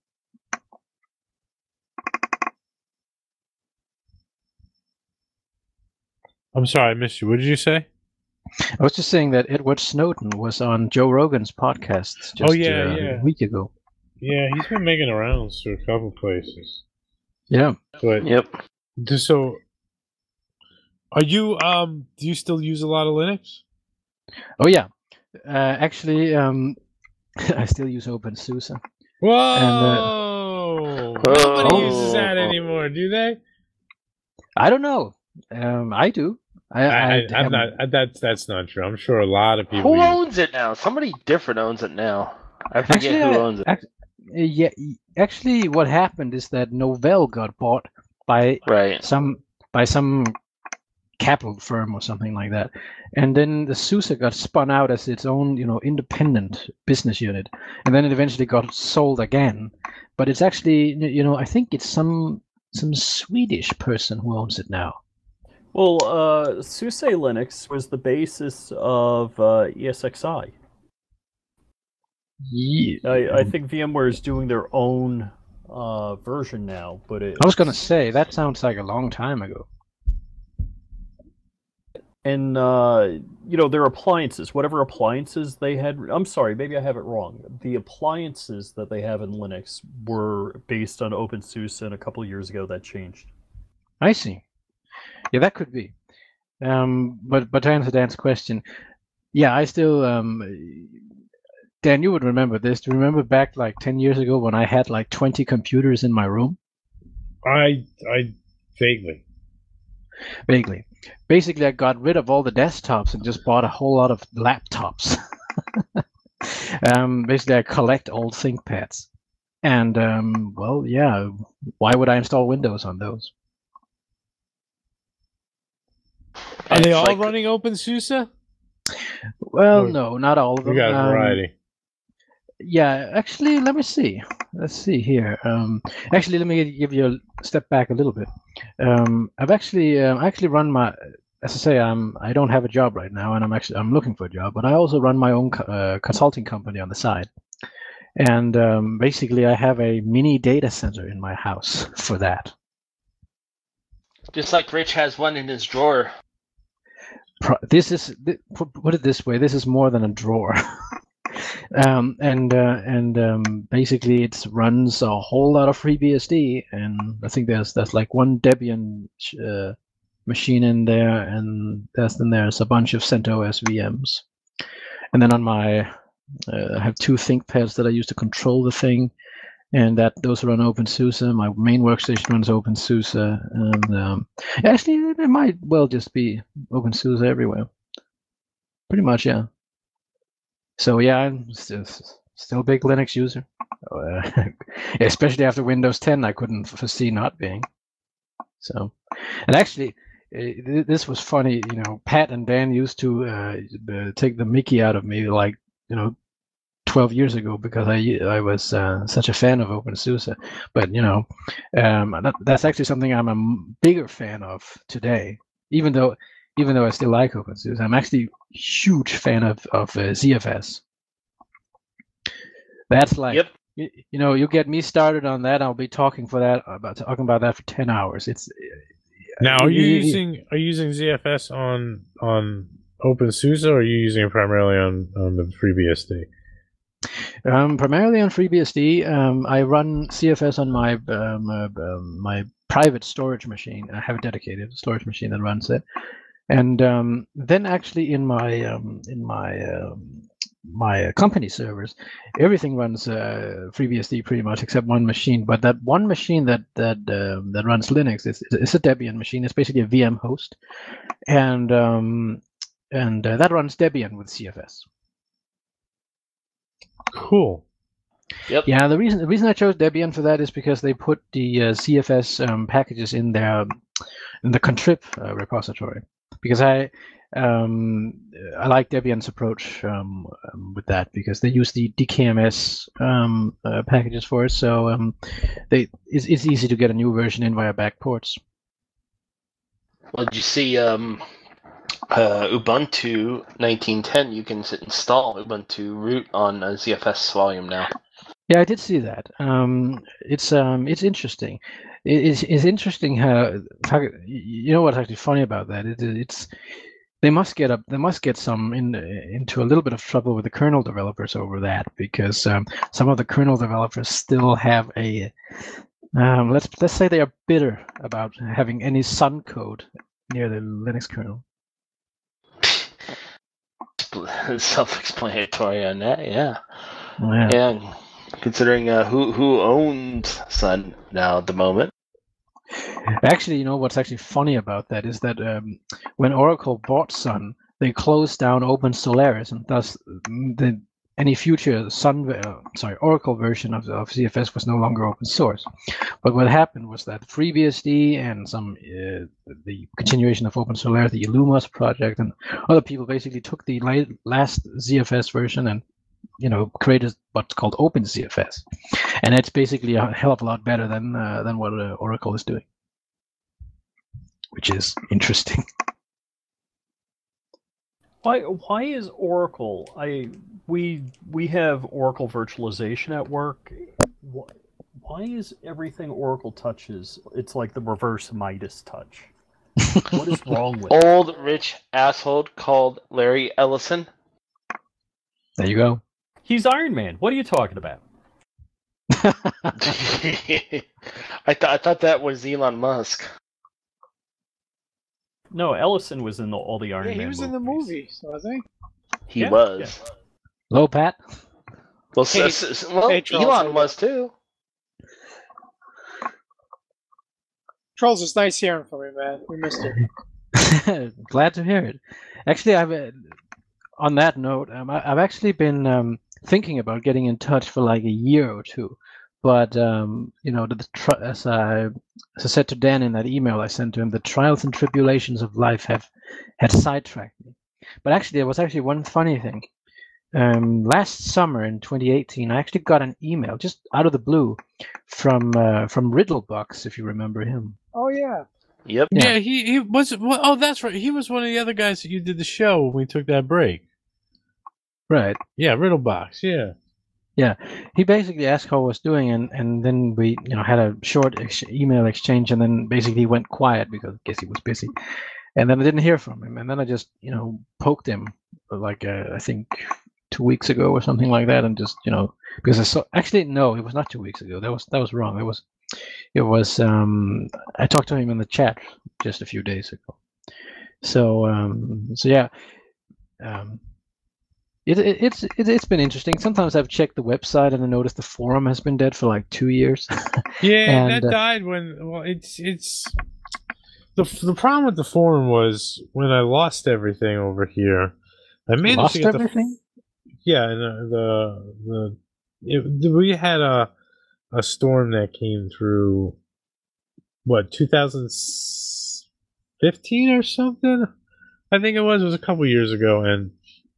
I'm sorry, I missed you. What did you say? I was just saying that Edward Snowden was on Joe Rogan's podcast just Oh, yeah, uh, yeah. a week ago. Yeah, he's been making the rounds to a couple places. Yeah. But Yep. just so, are you um? Do you still use a lot of Linux? Oh yeah. Uh, actually, um, I still use OpenSUSE. Whoa! And, uh, Nobody Oh. uses that anymore, do they? I don't know. Um, I do. I, I, I, I, I'm haven't- not. I, that's that's not true. I'm sure a lot of people. Who use owns it now? Somebody different owns it now. I forget Actually, who I- owns it. ac- yeah, y- actually, what happened is that Novell got bought by Right. some by some capital firm or something like that, and then the SUSE got spun out as its own, you know, independent business unit, and then it eventually got sold again. But it's actually, you know, I think it's some some Swedish person who owns it now. Well, uh, SUSE Linux was the basis of uh, E S X i. Yeah. I, I think VMware is doing their own uh, version now, but it, I was gonna say that sounds like a long time ago. and uh, you know, their appliances, whatever appliances they had. I'm sorry, maybe I have it wrong. The appliances that they have in Linux were based on OpenSUSE, and a couple of years ago that changed. I see. Yeah, that could be. Um, but but to answer Dan's question, yeah, I still um, Dan, you would remember this. Do you remember back like ten years ago when I had like twenty computers in my room? I I vaguely. Vaguely. Basically, I got rid of all the desktops and just bought a whole lot of laptops. um, basically, I collect old ThinkPads. And, um, well, yeah, why would I install Windows on those? Are they It's all like- running OpenSUSE? Well, Or- no, not all of them. We got a Um, variety. Yeah, actually, let me see. Let's see here. Um, actually, let me give you a step back a little bit. Um, I've actually, uh, I actually run my, as I say, I'm, I don't have a job right now, and I'm actually, I'm looking for a job. But I also run my own co- uh, consulting company on the side, and um, basically, I have a mini data center in my house for that. Just like Rich has one in his drawer. Pro- This is, th- put put it this way, this is more than a drawer. Um, and uh, and um, basically it runs a whole lot of FreeBSD, and I think there's there's like one Debian uh, machine in there, and there's then there's a bunch of CentOS V Ms, and then on my uh, I have two ThinkPads that I use to control the thing, and that those run OpenSUSE. My main workstation runs OpenSUSE, and um, actually it might well just be OpenSUSE everywhere. Pretty much, yeah. So yeah, I'm still, still a big Linux user, uh, especially after Windows ten. I couldn't foresee not being. So, and actually, uh, this was funny. You know, Pat and Dan used to uh, uh, take the Mickey out of me, like you know, twelve years ago, because I I was uh, such a fan of OpenSUSE. But you know, um, that, that's actually something I'm a m- bigger fan of today, even though. Even though I still like OpenSUSE, I'm actually a huge fan of, of uh, Z F S. That's like, Yep. you, you know, you get me started on that, I'll be talking for that about talking about that for ten hours. It's Now, are you y- y- using are you using Z F S on on OpenSUSE, or are you using it primarily on on the FreeBSD? Um, primarily on FreeBSD. Um, I run C F S on my um, uh, um, my private storage machine. I have a dedicated storage machine that runs it. And um, then actually in my um, in my um, my uh, company servers, everything runs uh, FreeBSD pretty much except one machine. But that one machine that that um, that runs Linux is is a Debian machine. It's basically a V M host, and um, and uh, that runs Debian with C F S. Cool. Yep. Yeah, the reason the reason I chose Debian for that is because they put the uh, C F S um, packages in their in the contrib uh, repository. Because I um, I like Debian's approach um, um, with that because they use the D K M S um, uh, packages for it, so um, they it's, it's easy to get a new version in via backports. Well, did you see um, uh, Ubuntu nineteen ten? You can s- install Ubuntu root on a Z F S volume now. Yeah, I did see that. Um, it's um, it's interesting. It, it's, it's interesting how, how you know what's actually funny about that. It, it's they must get up. They must get some in into a little bit of trouble with the kernel developers over that because um, some of the kernel developers still have a um, let's let's say they are bitter about having any Sun code near the Linux kernel. Self-explanatory on that, yeah. Yeah. Yeah, considering uh, who who owns Sun now at the moment. Actually, you know what's actually funny about that is that um, when Oracle bought Sun, they closed down Open Solaris, and thus mm, the, any future Sun, uh, sorry, Oracle version of, of Z F S was no longer open source. But what happened was that FreeBSD and some uh, the continuation of Open Solaris, the Illumos project, and other people basically took the la- last Z F S version and you know created what's called OpenZFS, and it's basically a hell of a lot better than uh, than what uh, Oracle is doing, which is interesting. Why why is Oracle? I we we have Oracle virtualization at work. Why, why is everything Oracle touches? It's like the reverse Midas touch. What is wrong with it? Old rich asshole called Larry Ellison. There you go. He's Iron Man. What are you talking about? I thought I thought that was Elon Musk. No, Ellison was in the, all the Iron Yeah, Man he was in the movie, so I think. He Yeah, was. yeah. Hello, Pat. Well, Hey, s- s- well hey, Charles, Elon how was too. Trolls, it's nice hearing from you, man. We missed you. Glad to hear it. Actually, I've uh, on that note, um, I, I've actually been um, thinking about getting in touch for like a year or two, but um, you know, the, the tri- as I as I said to Dan in that email I sent to him, the trials and tribulations of life have had sidetracked me. But actually, there was actually one funny thing. Um, last summer in twenty eighteen, I actually got an email just out of the blue from uh, from Riddlebox, if you remember him. Oh, yeah. Yep. Yeah, he he was. Well, oh, that's right. He was one of the other guys that you did the show when we took that break. Right. Yeah, Riddlebox. Yeah. Yeah, he basically asked how I was doing, and, and then we, you know, had a short ex- email exchange, and then basically he went quiet because I guess he was busy, and then I didn't hear from him, and then I just, you know, poked him like uh, I think two weeks ago or something like that, and just, you know, because I saw actually no, it was not two weeks ago. That was that was wrong. It was, it was. Um, I talked to him in the chat just a few days ago. So um, so yeah. Um, It, it, it's it, it's been interesting. Sometimes I've checked the website and I noticed the forum has been dead for like two years. Yeah, And, that uh, died when. Well, it's it's the the problem with the forum was when I lost everything over here. I managed Lost to get everything? The, yeah, and the the, the it, we had a a storm that came through. What two thousand fifteen or something? I think it was. It was a couple years ago, and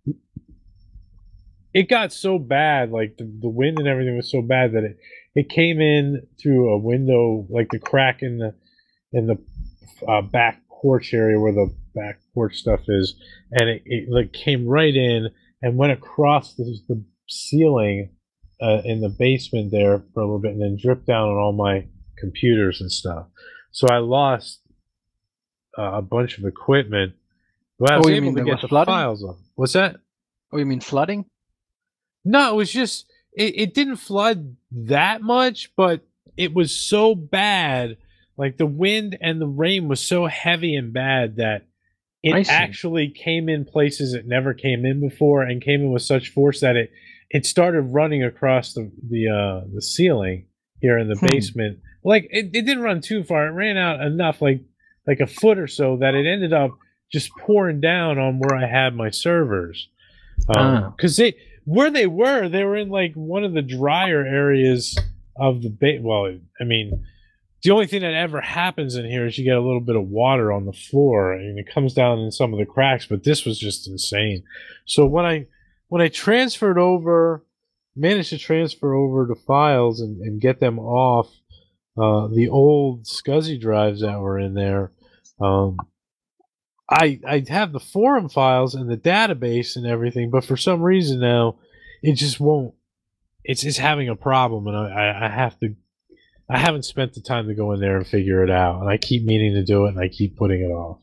it got so bad, like the, the wind and everything was so bad that it, it came in through a window, like the crack in the in the uh, back porch area where the back porch stuff is, and it, it like came right in and went across the, the ceiling uh, in the basement there for a little bit, and then dripped down on all my computers and stuff. So I lost uh, a bunch of equipment. But I was Oh, you able mean to there get was the flooding? files on. What's that? Oh, you mean flooding? No, it was just it, it didn't flood that much, but it was so bad. Like the wind and the rain was so heavy and bad that it I see. actually came in places it never came in before, and came in with such force that it it started running across the the uh, the ceiling here in the Hmm. basement. Like it, it didn't run too far. It ran out enough, like like a foot or so, that it ended up just pouring down on where I had my servers. Ah. Because they where they were, they were in like one of the drier areas of the ba- well, I mean, the only thing that ever happens in here is you get a little bit of water on the floor, and it comes down in some of the cracks. But this was just insane. So when I when I transferred over, managed to transfer over the files and, and get them off uh, the old SCSI drives that were in there. Um, I I have the forum files and the database and everything, but for some reason now it just won't. It's it's having a problem, and I, I, I have to. I haven't spent the time to go in there and figure it out, and I keep meaning to do it, and I keep putting it off.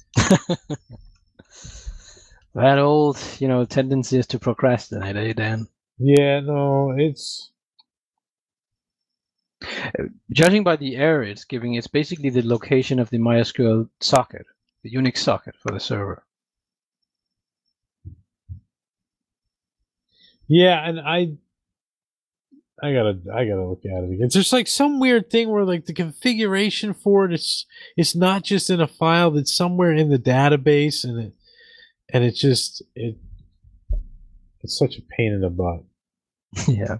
That old, you know, tendency is to procrastinate, eh, Dan? Yeah, no, it's Judging by the error it's giving, it's basically the location of the MySQL socket, the Unix socket for the server. yeah, and I. I gotta, I gotta look at it again. It's just like some weird thing where like the configuration for it is, it's not just in a file that's somewhere in the database, and it, and it just it, it's such a pain in the butt. Yeah.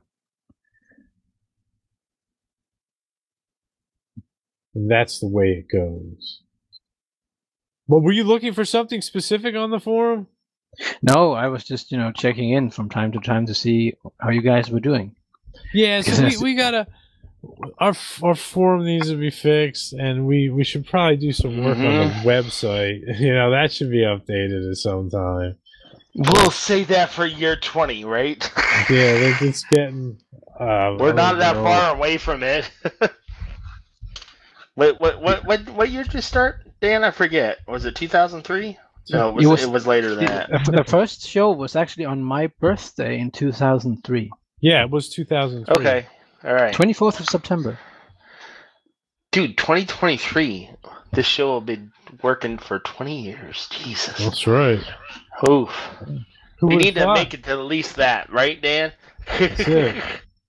And that's the way it goes. Well, were you looking for something specific on the forum? No, I was just, you know, checking in from time to time to see how you guys were doing. Yeah, so we, Because- we gotta our our forum needs to be fixed, and we, we should probably do some work on the website. You know, that should be updated at some time. We'll say that for year twenty, right? Yeah, it's it's getting. Uh, We're I not don't that know. far away from it. Wait, what, what, what, what year did you start, Dan? I forget. Was it two thousand three? No, it was, It was- it was later than that. The, the first show was actually on my birthday in two thousand three. Yeah, it was two thousand three. Okay, all right. twenty-fourth of September. Dude, twenty twenty-three. This show will be working for twenty years. Jesus. That's right. Oof. Who we would've need to thought? make it to at least that, right, Dan? That's it.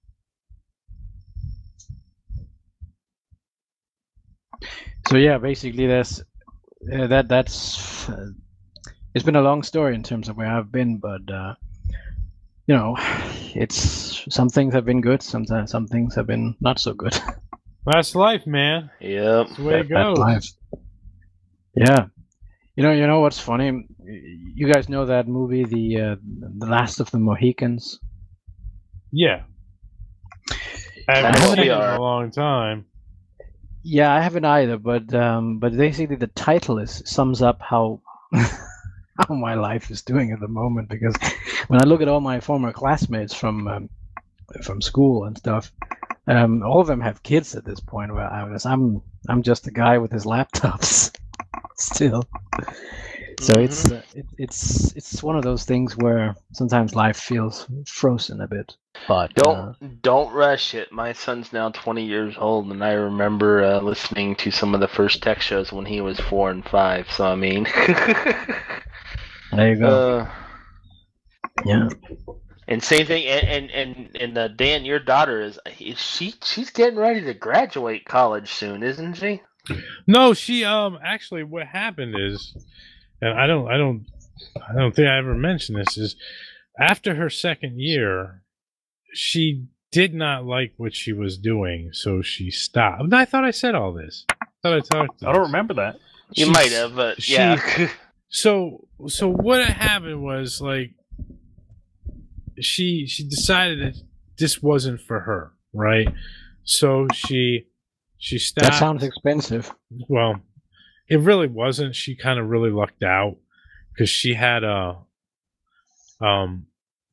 So yeah, basically that's uh, that that's uh, it's been a long story in terms of where I've been, but uh, you know, it's some things have been good, sometimes some things have been not so good. That's life, man. Yep. That's the way it That- that's goes. life. Yeah, you know, you know what's funny? You guys know that movie, the uh, the Last of the Mohicans. Yeah. I I haven't know seen we it in are. a long time. Yeah, I haven't either, but um, but basically the title is sums up how how my life is doing at the moment. Because when I look at all my former classmates from um, from school and stuff, um, all of them have kids at this point. Where I was, I'm I'm just a guy with his laptops still. So it's uh, it, it's it's one of those things where sometimes life feels frozen a bit. But Don't uh, don't rush it. My son's now twenty years old, and I remember uh, listening to some of the first tech shows when he was four and five. So I mean, there you go. uh, yeah. and same thing. And and and, and uh, Dan, your daughter is is she she's getting ready to graduate college soon, isn't she? No, she um actually what happened is, and I don't I don't I don't think I ever mentioned this, is after her second year, she did not like what she was doing, so she stopped. I thought I said all this. I thought I talked. I don't remember that. You She's- might have, but she- yeah. So so what happened was like she she decided that this wasn't for her, right? So she she stopped. That sounds expensive. Well, it really wasn't. She kind of really lucked out because she had a um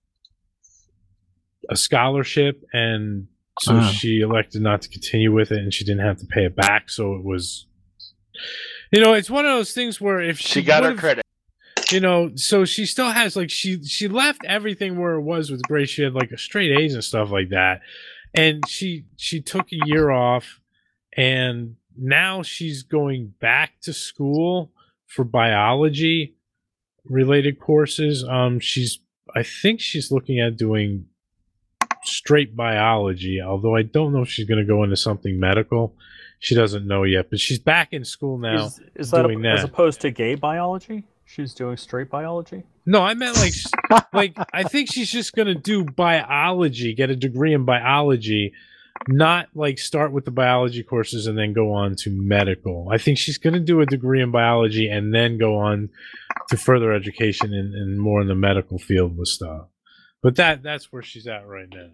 a scholarship, and so Ah. she elected not to continue with it, and she didn't have to pay it back. So it was, you know, it's one of those things where if she, She got her would've- credit. you know, so she still has like she she left everything where it was with Grace. She had like a straight A's and stuff like that, and she she took a year off, and now she's going back to school for biology related courses. Um, she's I think she's looking at doing straight biology, although I don't know if she's going to go into something medical. She doesn't know yet, but she's back in school now. Is, is that, doing a, that as opposed to gay biology? She's doing straight biology? No, I meant like, like I think she's just gonna do biology, get a degree in biology, not like start with the biology courses and then go on to medical. I think she's gonna do a degree in biology and then go on to further education and, and more in the medical field with stuff. But that that's where she's at right now.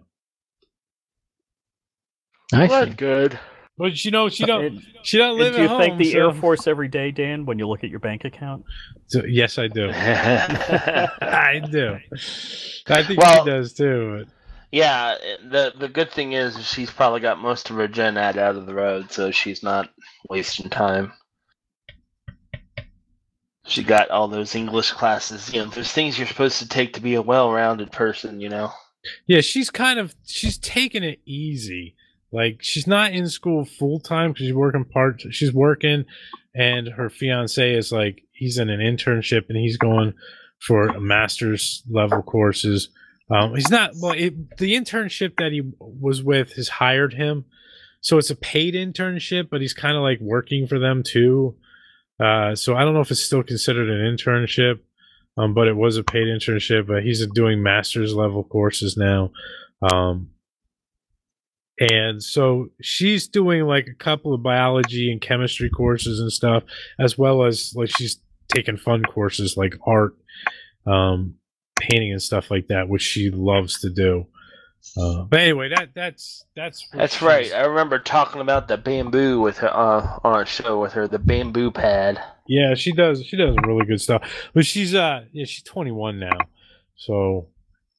I Well, see. good. But you know, she don't And- she don't live Do you at thank home. the so- Air Force every day, Dan, when you look at your bank account? So, yes, I do. I do. I think Well- she does too. But Yeah, the the good thing is she's probably got most of her gen ed out of the road, so she's not wasting time. She got all those English classes. You know, there's things you're supposed to take to be a well-rounded person. You know. yeah, she's kind of she's taking it easy. Like she's not in school full time because she's working part. She's working, and her fiance is like he's in an internship and he's going for a master's level courses. Um, he's not well. It, the internship that he was with has hired him, so it's a paid internship, but he's kind of like working for them too. Uh, so I don't know if it's still considered an internship, um, but it was a paid internship. But he's doing master's level courses now. Um, And so she's doing like a couple of biology and chemistry courses and stuff, as well as like she's taking fun courses like art, um, painting and stuff like that, which she loves to do. Uh, but anyway, that that's that's what That's she's- right. I remember talking about the bamboo with her uh, on a show with her, the bamboo pad. Yeah, she does. She does really good stuff. But she's uh, yeah, she's twenty-one now, so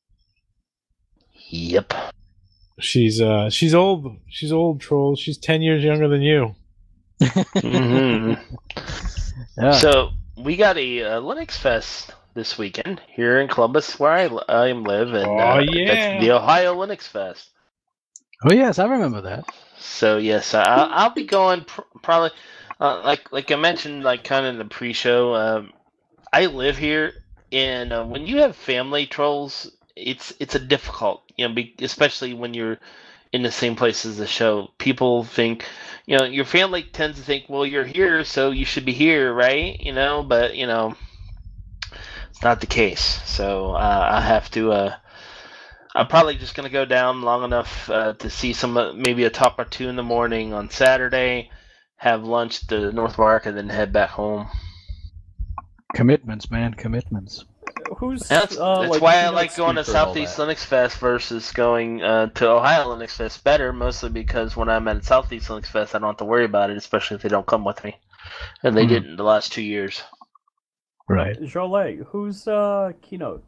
Yep. she's uh, she's old. She's old, troll. She's ten years younger than you. hmm Yeah. So we got a uh, Linux Fest this weekend here in Columbus, where I, li- I live, and Oh, uh, yeah. that's the Ohio Linux Fest. Oh yes, I remember that. So yes, I, I'll be going pr- probably uh, like like I mentioned, like kind of in the pre-show. Um, I live here, and uh, when you have family trolls, it's it's a difficult, you know, be, especially when you're in the same place as the show. People think, you know, your family tends to think, well, you're here, so you should be here, right? You know, but you know, it's not the case. So uh, I have to. Uh, I'm probably just gonna go down long enough uh, to see some, uh, maybe a talk or two in the morning on Saturday, have lunch at the North Mark, and then head back home. Commitments, man, commitments. Who's That's, uh, that's like, why I keynote like going to speaker and all Southeast that? Linux Fest versus going uh, to Ohio Linux Fest better, mostly because when I'm at Southeast Linux Fest, I don't have to worry about it, especially if they don't come with me. And they Hmm. didn't the last two years. Right. Jolet, who's uh, keynote?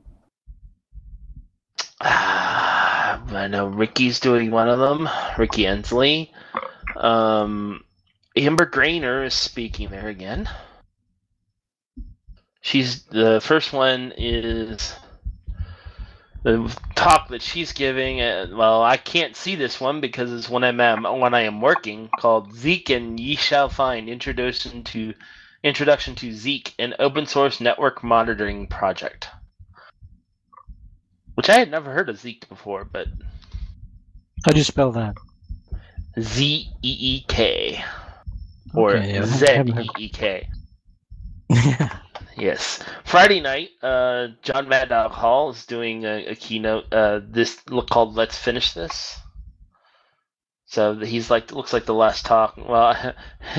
I know Ricky's doing one of them, Ricky Ensley. Um, Amber Grainer is speaking there again. She's the first one is the talk that she's giving. Uh, well, I can't see this one because it's when I'm um, when I am working, called Zeek and Ye Shall Find: Introduction to Introduction to Zeek, an open source network monitoring project. Which I had never heard of Zeek before, but How do you spell that? Z E E K or Okay, yeah, I Z haven't heard- E E K. Yes. Friday night, uh, John Mad Dog Hall is doing a, a keynote. Uh, this look called "Let's Finish This." So he's like, looks like the last talk. Well,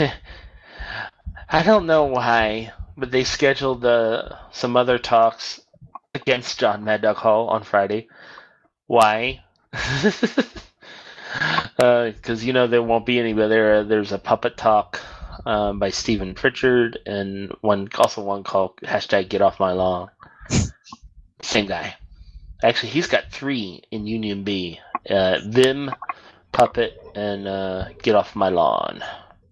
I don't know why, but they scheduled uh, some other talks against John Mad Dog Hall on Friday. Why? Because uh, you know there won't be any, but there there's a puppet talk um, by Stephen Pritchard, and one also one called hashtag Get Off My Lawn. Same guy. Actually, he's got three in Union B: uh, Vim, Puppet, and uh, Get Off My Lawn.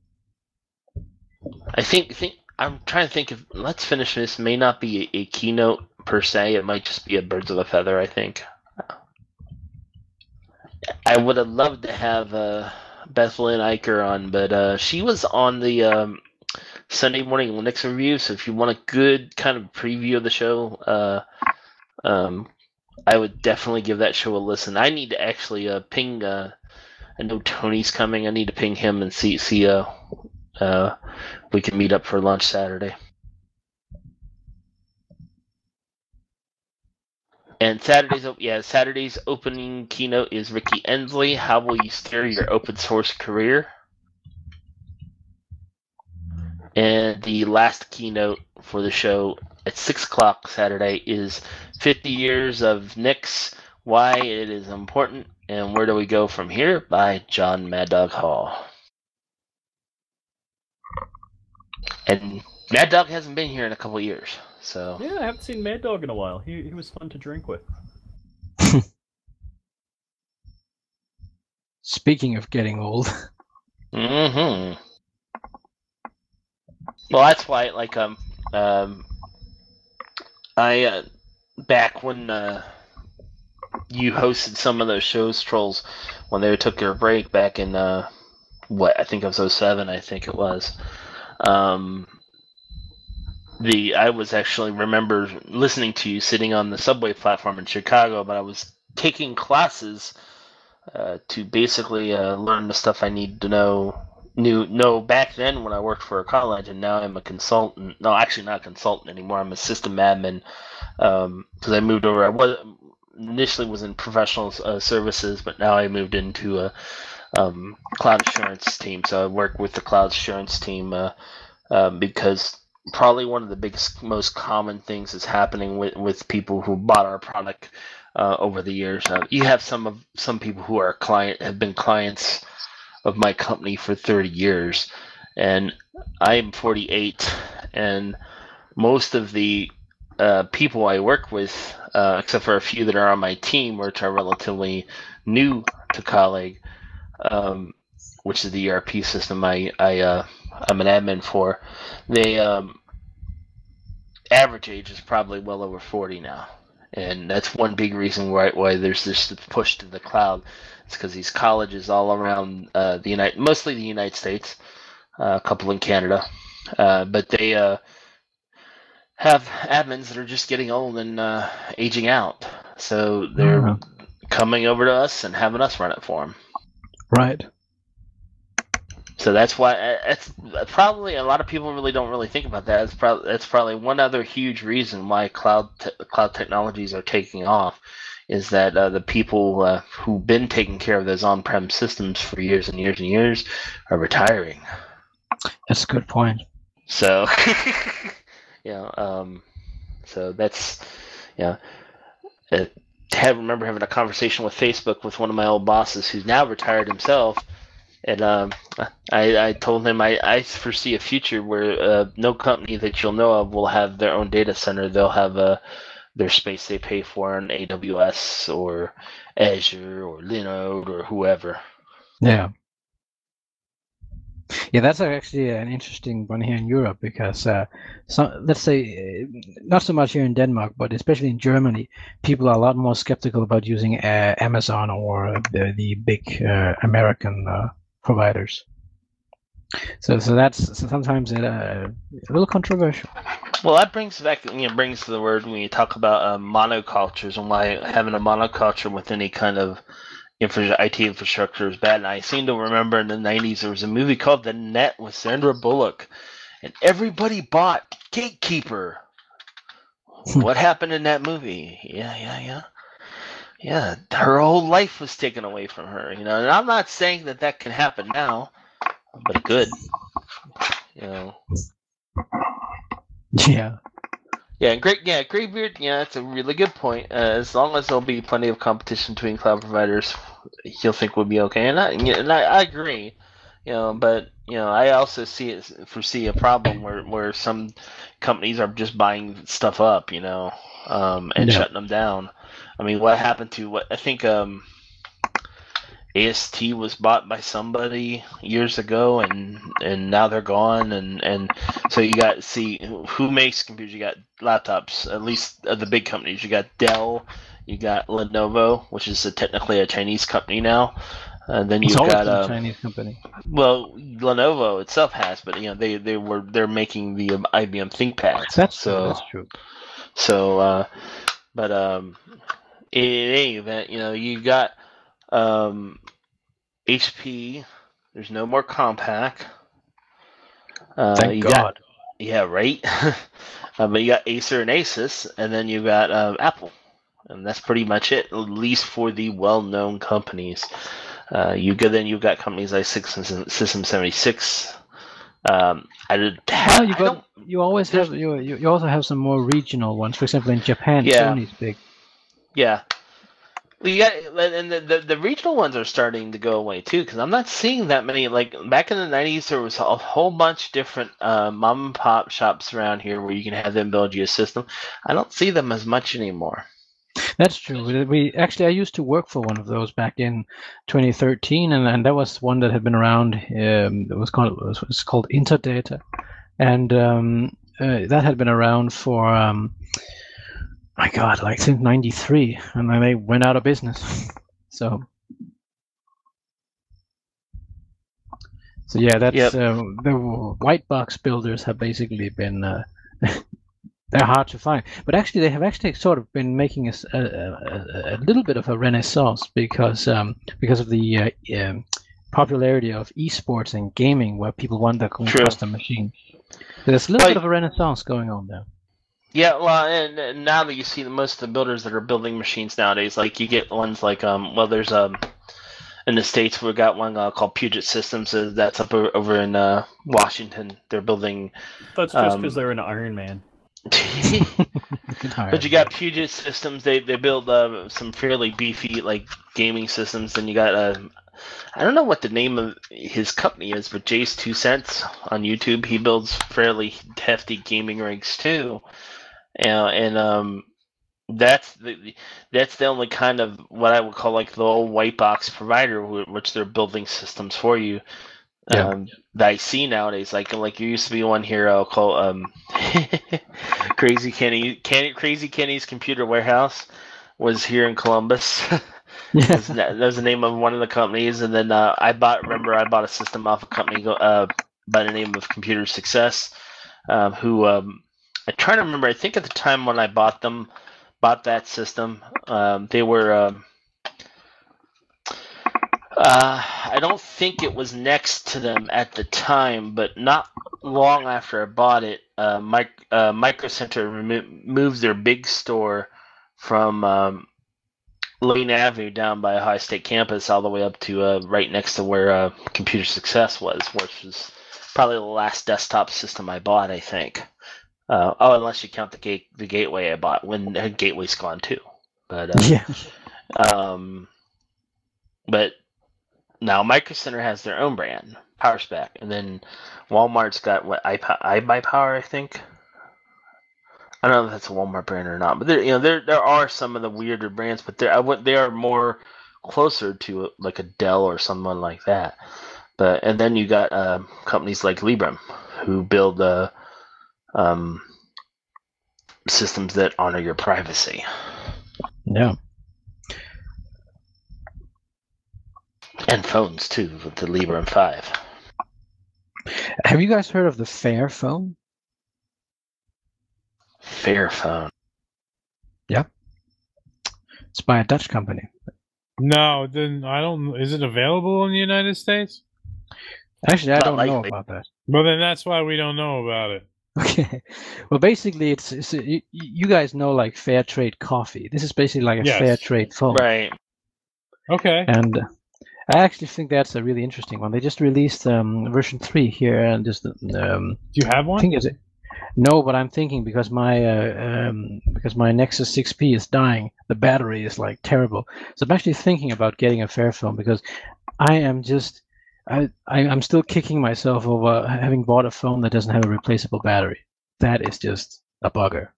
I think think I'm trying to think if Let's Finish This may not be a, a keynote per se. It might just be a birds of a feather, I think. I would have loved to have uh, Beth Lynn Eicher on, but uh, she was on the um, Sunday morning Linux review. So if you want a good kind of preview of the show, uh, um, I would definitely give that show a listen. I need to actually uh, ping. Uh, I know Tony's coming. I need to ping him and see see uh, uh, if we can meet up for lunch Saturday. And Saturday's yeah Saturday's opening keynote is Ricky Ensley. How will you steer your open source career? And the last keynote for the show at six o'clock Saturday is fifty years of Nix, Why It Is Important, and Where Do We Go From Here by John Mad Dog Hall. And Mad Dog hasn't been here in a couple of years, so... Yeah, I haven't seen Mad Dog in a while. He, he was fun to drink with. Speaking of getting old. Mm-hmm. Well, that's why, like, um, um, I, uh, back when, uh, you hosted some of those shows, Trolls, when they took their break back in, uh, what, I think it was oh seven, I think it was, um, the, I was actually, remember listening to you sitting on the subway platform in Chicago, but I was taking classes, uh, to basically, uh, learn the stuff I needed to know Knew no back then when I worked for a college, and now I'm a consultant. No, actually not a consultant anymore. I'm a system admin because um, I moved over. I was initially was in professional uh, services, but now I moved into a um, cloud assurance team. So I work with the cloud assurance team uh, um, because probably one of the biggest, most common things is happening with, with people who bought our product uh, over the years. Uh, you have some of some people who are client have been clients of my company for thirty years, and I am forty-eight, and most of the uh, people I work with, uh, except for a few that are on my team, which are relatively new to Colleague, um, which is the E R P system I, I uh, I'm an admin for, they um, average age is probably well over forty now, and that's one big reason why why there's this push to the cloud. It's because these colleges all around uh, the United, mostly the United States, uh, a couple in Canada, uh, but they uh, have admins that are just getting old and uh, aging out. So they're mm-hmm. coming over to us and having us run it for them. Right. So that's why that's probably a lot of people really don't really think about that. It's probably that's probably one other huge reason why cloud te- cloud technologies are taking off. Is that uh, the people uh, who've been taking care of those on-prem systems for years and years and years are retiring. That's a good point. So, you know, um, so that's, yeah. You know, I remember having a conversation with Facebook with one of my old bosses who's now retired himself, and um, I, I told him I, I foresee a future where uh, no company that you'll know of will have their own data center. They'll have a their space they pay for on A W S or Azure or Linode or whoever. Yeah. Yeah, that's actually an interesting one here in Europe because, uh, so, let's say, uh, not so much here in Denmark, but especially in Germany, people are a lot more skeptical about using uh, Amazon or uh, the, the big uh, American uh, providers. So, so that's so sometimes uh, a little controversial. Well, that brings back, you know, brings to the word when you talk about uh, monocultures and why having a monoculture with any kind of infra- I T infrastructure is bad. And I seem to remember in the nineties there was a movie called The Net with Sandra Bullock, and everybody bought Gatekeeper. What happened in that movie? Yeah, yeah, yeah. Yeah, her whole life was taken away from her, you know. And I'm not saying that that can happen now, but it could, you know. Yeah. Yeah, and great. Yeah, Greybeard. Yeah, that's a really good point. Uh, as long as there'll be plenty of competition between cloud providers, he'll think we'll be okay. And I, and I, I agree. You know, but you know, I also see it foresee a problem where, where some companies are just buying stuff up, you know, um, and Yeah. shutting them down. I mean, what happened to what I think um, A S T was bought by somebody years ago, and and now they're gone, and, and so you got see who makes computers. You got laptops, at least of the big companies. You got Dell, you got Lenovo, which is a, technically a Chinese company now. And then It's you've always got been a uh, Chinese company. well, Lenovo itself has, but you know they, they were they're making the um, I B M ThinkPads. That's so true. That's true. so, uh, but um, in any event, you know you got um, H P. There's no more Compaq. Uh, Thank you God. got yeah right. uh, but you got Acer and Asus, and then you got um, Apple, and that's pretty much it, at least for the well-known companies. Uh, you go then you've got companies like System System seventy-six. Um, I did. Well, you I got don't, you always have you you you also have some more regional ones. For example, in Japan, Yeah. Sony's big. yeah. Well, you got, and the, the the regional ones are starting to go away too, because I'm not seeing that many. Like back in the nineties, there was a whole bunch different uh, mom and pop shops around here where you can have them build you a system. I don't see them as much anymore. That's true. We, we actually I used to work for one of those back in twenty thirteen, and, and that was one that had been around. Um, it was called it was, it was called Interdata, and um, uh, that had been around for um, my God, like since ninety-three, and then they went out of business. So, so yeah, that's Yep. uh, the white box builders have basically been. Uh, They're hard to find, but actually they have actually sort of been making a, s- a- a- a- a little bit of a renaissance because um, because of the uh, um, popularity of esports and gaming, where people want their own True. custom machine. There's a little Like- bit of a renaissance going on there. Yeah, well, and, and now that you see the, most of the builders that are building machines nowadays, like you get ones like um, well, there's um, in the States we've got one uh, called Puget Systems uh, that's up o- over in uh, Washington. They're building. That's just Um, because they're an Iron Man. But you got Puget Systems. They they build uh, some fairly beefy like gaming systems. And you got uh, I don't know what the name of his company is, but Jace Two Cents on YouTube. He builds fairly hefty gaming rigs too. And, and um, that's the that's the only kind of what I would call like the old white box provider, wh- which they're building systems for you. Yeah. Um, that I see nowadays, like like there used to be one here I'll call um, Crazy Kenny, Kenny, Crazy Kenny's Computer Warehouse was here in Columbus. Yeah. That's that was the name of one of the companies, and then uh, I bought. Remember, I bought a system off a company go- uh, by the name of Computer Success, um, who um, I'm trying to remember. I think at the time when I bought them, bought that system, um, they were. Um, uh, I don't think it was next to them at the time, but not long after I bought it, uh, Mic- uh, Micro Center remo- moved their big store from. Um, Lane Avenue down by Ohio State campus all the way up to uh, right next to where uh, Computer Success was, which was probably the last desktop system I bought, I think. Uh, oh, unless you count the gate the gateway I bought when uh, Gateway's gone too. But uh, Yeah. um, but now Micro Center has their own brand, PowerSpec, and then Walmart's got what I iBuy Power, I think. I don't know if that's a Walmart brand or not, but there, you know, there there are some of the weirder brands, but they I would they are more closer to like a Dell or someone like that. But and then you got uh, companies like Librem who build uh, um, systems that honor your privacy. Yeah. And phones too, with the Librem five. Have you guys heard of the Fairphone? Fairphone. It's by a Dutch company. No, then I don't. Is it available in the United States? Actually, I Not don't know likely. about that. Well, then that's why we don't know about it. Okay. Well, basically, it's, it's you, you guys know like fair trade coffee. This is basically like a Yes. fair trade phone. Right. Okay. And uh, I actually think that's a really interesting one. They just released um, version three here, and just um, Do you have I one? think is it. No, but I'm thinking because my uh, um, because my Nexus six P is dying, the battery is like terrible. So I'm actually thinking about getting a Fairphone because I am just I, I I'm still kicking myself over having bought a phone that doesn't have a replaceable battery. That is just a bugger.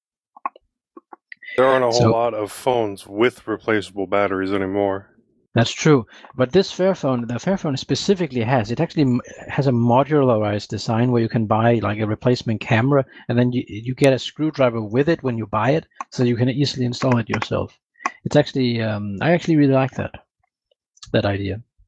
There aren't a whole So- lot of phones with replaceable batteries anymore. That's true, but this Fairphone, the Fairphone specifically has it actually m- has a modularized design where you can buy like a replacement camera, and then you you get a screwdriver with it when you buy it, so you can easily install it yourself. It's actually um, I actually really like that that idea.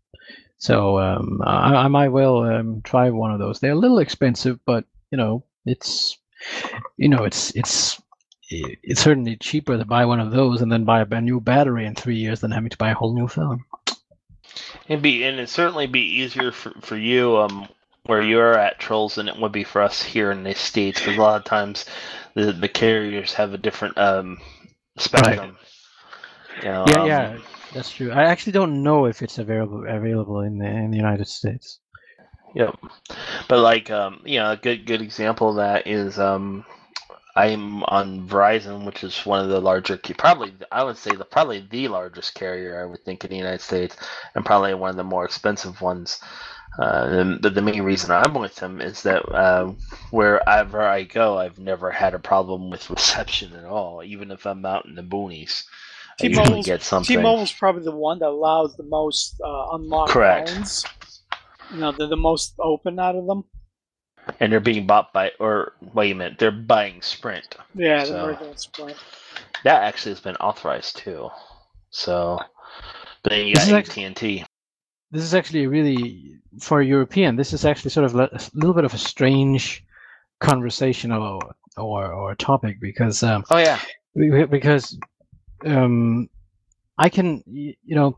So um, I, I might well um, try one of those. They're a little expensive, but you know, it's you know, it's it's it's certainly cheaper to buy one of those and then buy a new battery in three years than having to buy a whole new phone. It'd be and it'd certainly be easier for for you um where you're at, Trolls, than it would be for us here in the States, because a lot of times the the carriers have a different um spectrum. Right. You know, yeah, um, yeah, that's true. I actually don't know if it's available available in the in the United States. Yep. But like um you know, a good good example of that is um I'm on Verizon, which is one of the larger, probably I would say the probably the largest carrier I would think in the United States, and probably one of the more expensive ones. Uh, and the, the main reason I'm with them is that uh, wherever I go, I've never had a problem with reception at all, even if I'm out in the boonies. I usually get something. T-Mobile's probably the one that allows the most uh, unlocked Correct. phones. You know, they're the most open out of them. And they're being bought by, or wait a minute, they're buying Sprint. Yeah, so, they're working with Sprint. That actually has been authorized too. So, but then you got A T and T. This is actually really, for a European, this is actually sort of a little bit of a strange conversational or or topic because um, oh yeah, because um, I can you know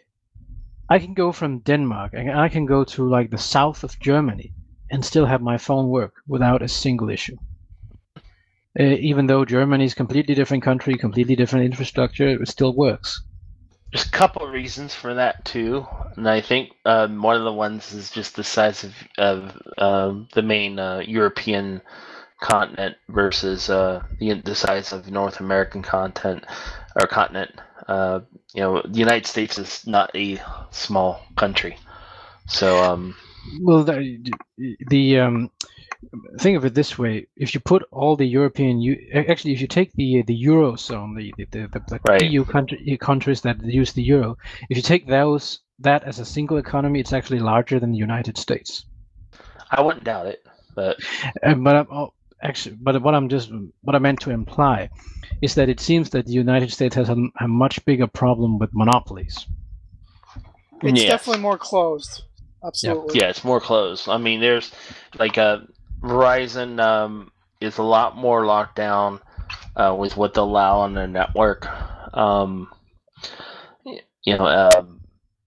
I can go from Denmark and I can go to like the south of Germany and still have my phone work without a single issue. Uh, even though Germany is a completely different country, completely different infrastructure, it still works. There's a couple of reasons for that too, and I think um, one of the ones is just the size of of uh, the main uh, European continent versus uh, the the size of North American content or continent. Uh, you know, the United States is not a small country, so um. Well, the, the um, think of it this way: if you put all the European, actually, if you take the the eurozone, the the, the, the right. E U country, countries that use the euro, if you take those that as a single economy, it's actually larger than the United States. I wouldn't doubt it, but uh, but I'm, oh, actually, but what I'm just what I meant to imply is that it seems that the United States has a, a much bigger problem with monopolies. It's yes. definitely more closed. Absolutely. Yeah, it's more closed. I mean, there's like uh, Verizon um, is a lot more locked down uh, with what they allow on their network. Um, you know, um,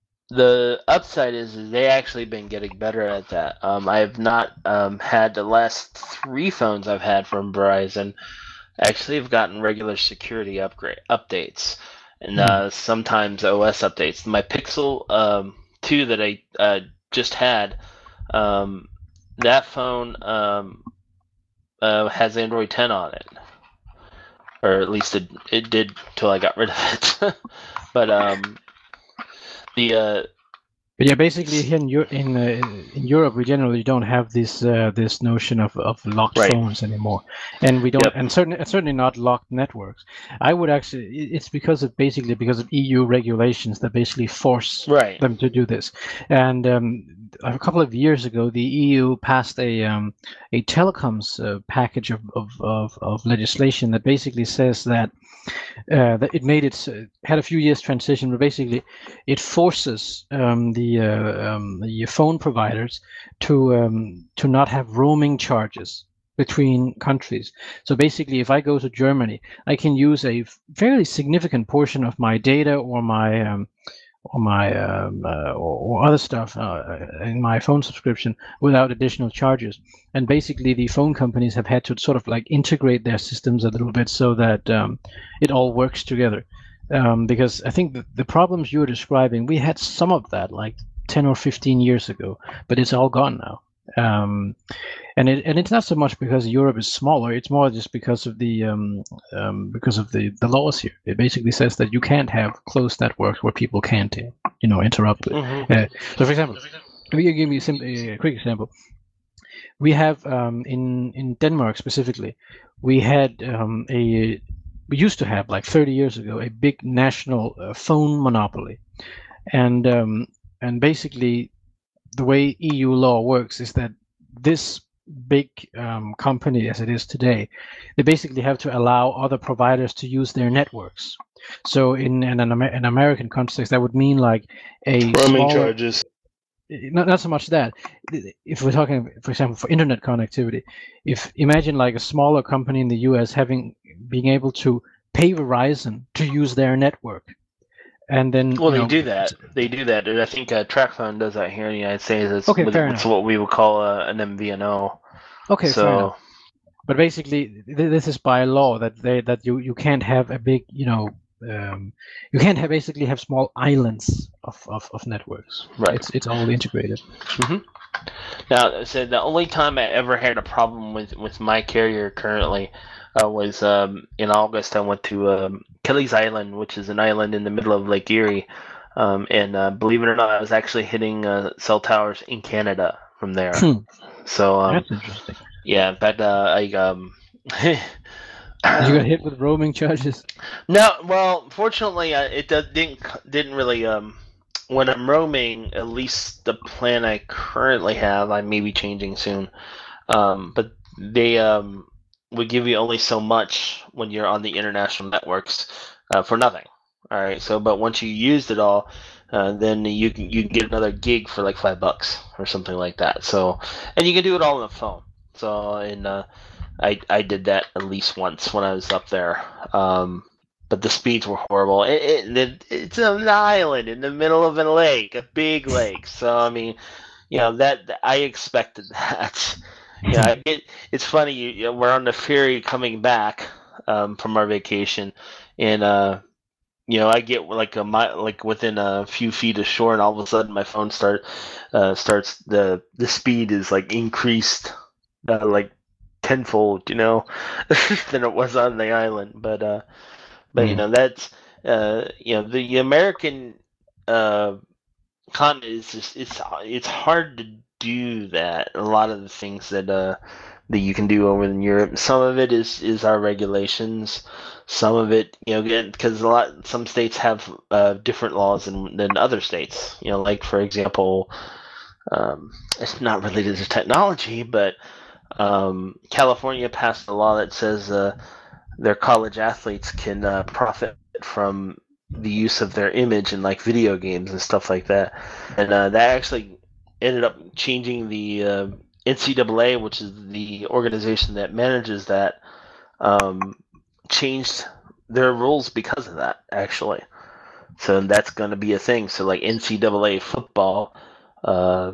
the upside is, is they actually been getting better at that. Um, I have not um, had the last three phones I've had from Verizon actually have gotten regular security upgrade updates and uh, sometimes O S updates. My Pixel um, two that I uh, just had, um, that phone um, uh, has Android ten on it, or at least it, it did till I got rid of it. But um, the uh, but yeah, basically here in Europe, in, uh, in Europe, we generally don't have this uh, this notion of, of locked right. phones anymore, and we don't, yep. and certainly certainly not locked networks. I would actually, it's because of basically because of E U regulations that basically force right. them to do this. And um, a couple of years ago, the E U passed a um, a telecoms uh, package of, of, of, of legislation that basically says that uh, that it made it uh, had a few years transition, but basically it forces um, the uh, um, the phone providers to um, to not have roaming charges between countries. So basically, if I go to Germany, I can use a fairly significant portion of my data or my um, or my um, uh, or, or other stuff uh, in my phone subscription without additional charges. And basically, the phone companies have had to sort of like integrate their systems a little bit so that um, it all works together. Um, because I think the, the problems you're describing, we had some of that like ten or fifteen years ago, but it's all gone now. Um, and it and it's not so much because Europe is smaller; it's more just because of the um, um, because of the, the laws here. It basically says that you can't have closed networks where people can't, you know, interrupt it. Mm-hmm. Uh, so, for example, let me give you a, sim- a quick example. We have um, in in Denmark specifically, we had um, a we used to have like thirty years ago a big national uh, phone monopoly, and um, and basically the way E U law works is that this big um, company as it is today, they basically have to allow other providers to use their networks. So in, in an, an American context, that would mean like a roaming smaller, charges. not not so much that. If we're talking, for example, for internet connectivity, if imagine like a smaller company in the U S having being able to pay Verizon to use their network, and then Well, you they know, do that. They do that. And I think uh, TracFone does that here in the United States. It's, Okay, with, fair it's enough. what we would call uh, an M V N O. Okay, so, fair enough. But basically, th- this is by law that they that you, you can't have a big, you know, um, you can't have basically have small islands of, of, of networks. Right. It's it's all integrated. hmm Now, so the only time I ever had a problem with, with my carrier currently uh, was um, in August. I went to um, Kelly's Island, which is an island in the middle of Lake Erie. Um, and uh, believe it or not, I was actually hitting uh, cell towers in Canada from there. Hmm. So um, That's interesting. yeah, in fact, uh, I um, You got hit with roaming charges. no, well, fortunately, uh, it does, didn't didn't really. Um, when I'm roaming, at least the plan I currently have, I may be changing soon. Um, but they um, would give you only so much when you're on the international networks uh, for nothing. All right. So, but once you used it all, uh, then you can you can get another gig for like five bucks or something like that. So, and you can do it all on the phone. So, and uh, I I did that at least once when I was up there. Um, but the speeds were horrible. It, it, it's an island in the middle of a lake, a big lake. So I mean, you know that I expected that. Yeah, it, it's funny. You, you know, we're on the ferry coming back um, from our vacation, and uh, you know I get like a mi- like within a few feet of shore, and all of a sudden my phone start uh, starts the the speed is like increased uh, like tenfold, you know, than it was on the island. But uh, but you know that's uh, you know the American uh, continent is just it's it's hard to do that. A lot of the things that uh that you can do over in Europe, some of it is is our regulations. Some of it, you know, again, because a lot some states have uh, different laws than than other states. You know, like for example, um, it's not related to technology, but um, California passed a law that says uh, their college athletes can uh, profit from the use of their image in like video games and stuff like that, and uh, that actually ended up changing the uh, N C double A, which is the organization that manages that, um, changed their rules because of that, actually. So that's going to be a thing. So like N C double A football uh,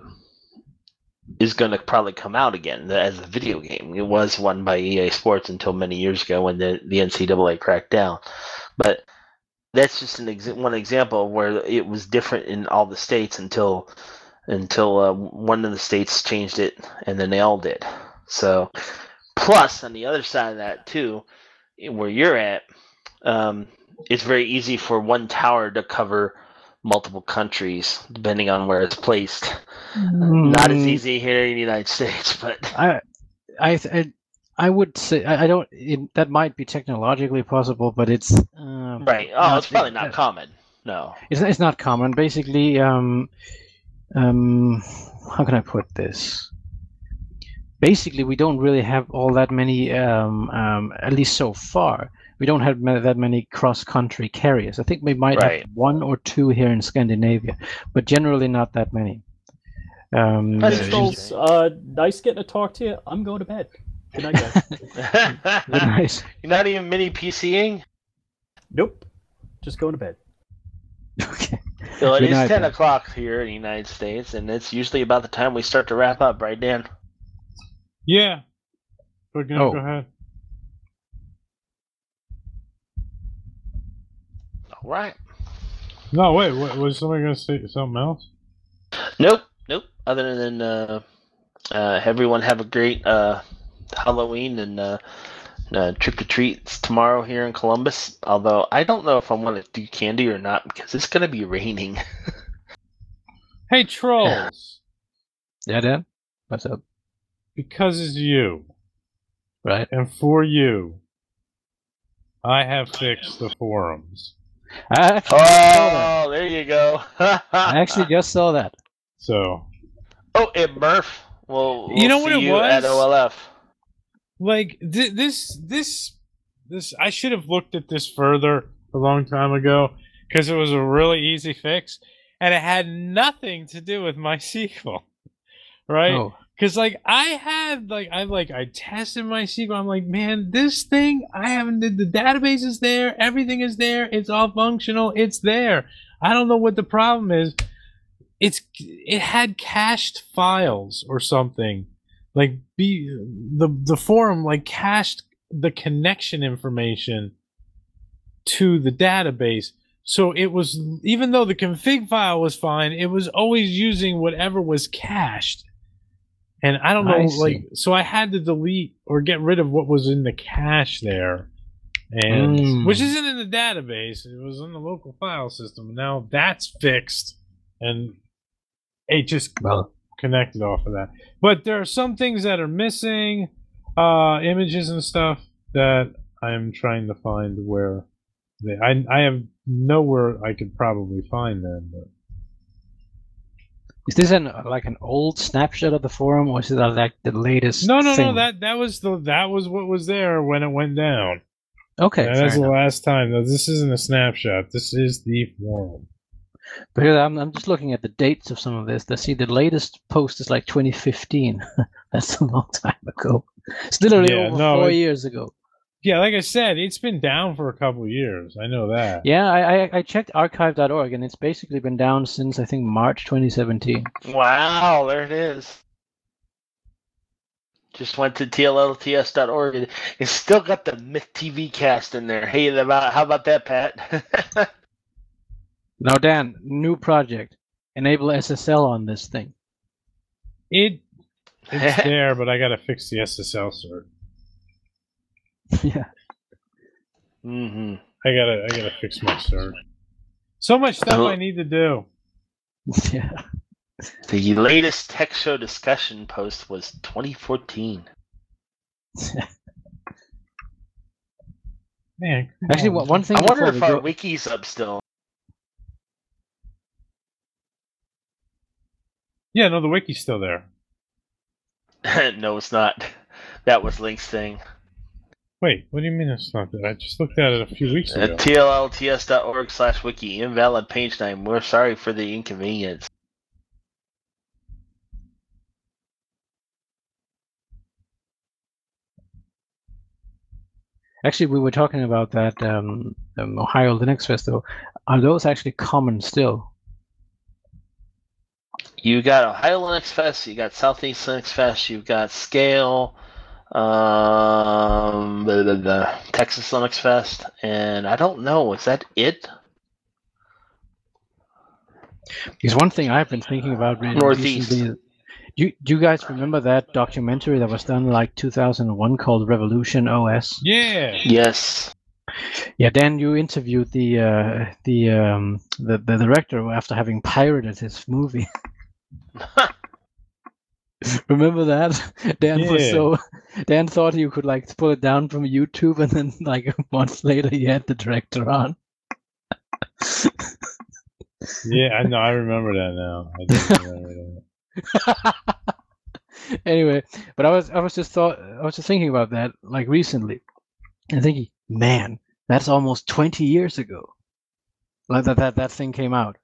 is going to probably come out again as a video game. It was won by E A Sports until many years ago when the, the N C double A cracked down. But that's just an ex- one example where it was different in all the states until until uh, one of the states changed it, and then they all did. So, plus on the other side of that too, where you're at, um, it's very easy for one tower to cover multiple countries, depending on where it's placed. Mm. Not as easy here in the United States, but I, I, I, I would say I, I don't. It, that might be technologically possible, but it's uh, right. Oh, not- it's probably not uh, common. No. It's it's not common. Basically, um, um, how can I put this? Basically, we don't really have all that many, um, um, at least so far. We don't have ma- that many cross-country carriers. I think we might Right. have one or two here in Scandinavia, but generally not that many. Um, That's uh, Skulls, Uh, nice getting to talk to you. I'm going to bed. Good night, guys. nice. You're not even mini PCing? Nope. Just going to bed. Okay. So it Good is night, ten then. o'clock here in the United States, and it's usually about the time we start to wrap up, right, Dan? Yeah. Go, go, Oh. go ahead. All right. No, wait. What, was somebody going to say something else? Nope, nope. Other than uh, uh, everyone have a great uh, Halloween and uh, uh, trick or treats tomorrow here in Columbus. Although I don't know if I want to do candy or not because it's going to be raining. Hey, trolls. Yeah, Dan. What's up? Because it's you. Right. And for you, I have fixed the forums. I actually, just saw that. Oh, there you go. I actually just saw that. So, Oh, and Murph. Well, You know what it was? at O L F. like, th- this, this, this, I should have looked at this further a long time ago because it was a really easy fix. and it had nothing to do with MySQL, right? Oh. Because like I had like I like I tested MySQL. I'm like, man, this thing I haven't did the database is there, everything is there, it's all functional, it's there. I don't know what the problem is. It's it had cached files or something. Like be the the forum like cached the connection information to the database. So it was, even though the config file was fine, it was always using whatever was cached. And I don't know, I like, see. so I had to delete or get rid of what was in the cache there. And Mm. which isn't in the database. It was in the local file system. Now that's fixed. And it just Well, connected off of that. But there are some things that are missing, uh, images and stuff that I'm trying to find where they, I I have nowhere I could probably find them. But is this an like an old snapshot of the forum, or is it like the latest? no, no, thing? no. That that was the that was what was there when it went down. Okay, And fair that's the enough. last time. No, this isn't a snapshot. This is the forum. But here, I'm I'm just looking at the dates of some of this. I see the latest post is like twenty fifteen. That's a long time ago. It's literally Yeah, over no, four it- years ago. Yeah, like I said, it's been down for a couple of years. I know that. Yeah, I, I I checked archive dot org and it's basically been down since I think March twenty seventeen. Wow, there it is. Just went to T L L T S dot org. It's still got the Myth T V cast in there. Hey, about how about that, Pat? Now, Dan, new project. Enable S S L on this thing. It it's there, but I gotta fix the S S L cert. Yeah. Mm-hmm. I gotta I gotta fix my cert. So much stuff I need to do. Yeah. The latest tech show discussion post was twenty fourteen. Man, come Actually, on. one one thing I wonder before if we our go- wiki's up still. Yeah, no, the wiki's still there. No, it's not. That was Link's thing. Wait, what do you mean it's not there? I just looked at it a few weeks ago. At T L L T S dot org slash wiki. Invalid page name. We're sorry for the inconvenience. Actually, we were talking about that um, um, Ohio Linux Festival. Are those actually common still? You got Ohio Linux Fest, you got Southeast Linux Fest, you've got Scale, um, the, the, the Texas Linux Fest, and I don't know, is that it? Because one thing I've been thinking about re- Northeast. recently. Do you, do you guys remember that documentary that was done like two thousand one called Revolution O S? Yeah. Yes. Yeah, Dan, you interviewed the uh, the, um, the the director after having pirated his movie. Remember that? Dan was Yeah. so Dan thought you could like pull it down from YouTube, and then like a month later he had the director on. Yeah, I know. I remember that now. I do remember that. Anyway, but I was I was just thought I was just thinking about that like recently, and thinking, man, that's almost twenty years ago. Like that that that thing came out.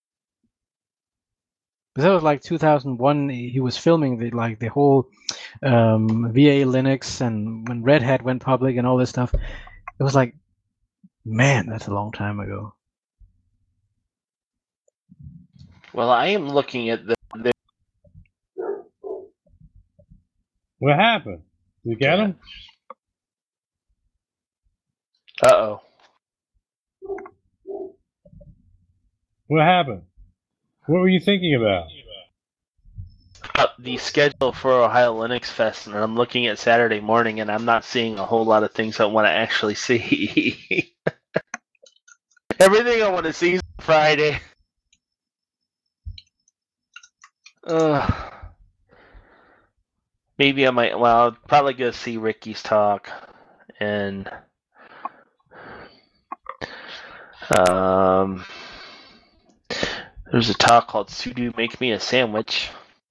That was like two thousand one. He was filming the like the whole um, V A Linux, and when Red Hat went public and all this stuff. It was like, man, that's a long time ago. Well, I am looking at the. the What happened? You get him? Uh-oh. What happened? What were you thinking about? Uh, the schedule for Ohio Linux Fest, and I'm looking at Saturday morning, and I'm not seeing a whole lot of things I want to actually see. Everything I want to see is Friday. Uh, maybe I might. Well, I'll probably go see Ricky's talk, and um, there's a talk called "Sudo Make Me a Sandwich."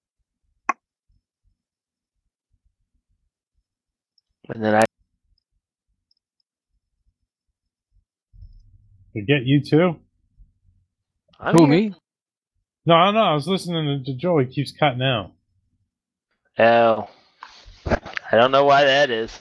And then I Forget you too? I'm Who here. me? No, no, I was listening to Joel. He keeps cutting out. Oh, I don't know why that is.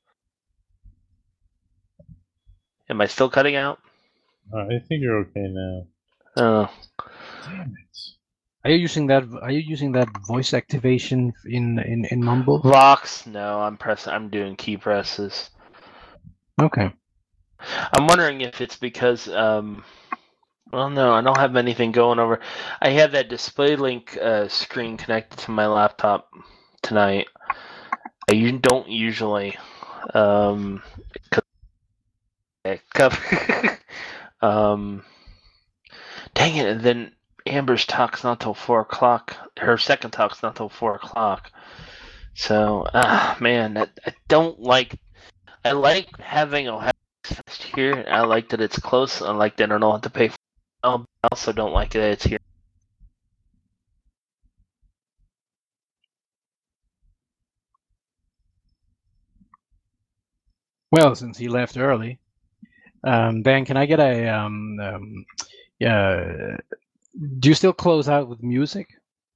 Am I still cutting out? Uh, I think you're okay now. Oh, damn it! Are you using that? Are you using that voice activation in in in Mumble? Vox? No, I'm pressing. I'm doing key presses. Okay. I'm wondering if it's because. Um, well, no, I don't have anything going over. I have that display link uh, screen connected to my laptop tonight. I don't usually. Um, um, dang it! And then Amber's talk's not till four o'clock. Her second talk's not till four o'clock. So, ah, man, I, I don't like. I like having Ohio Fest here. I like that it's close. I like that I don't have to pay for it. I also don't like that it's here. Well, since he left early, um, Ben, can I get a um, um, yeah? Do you still close out with music?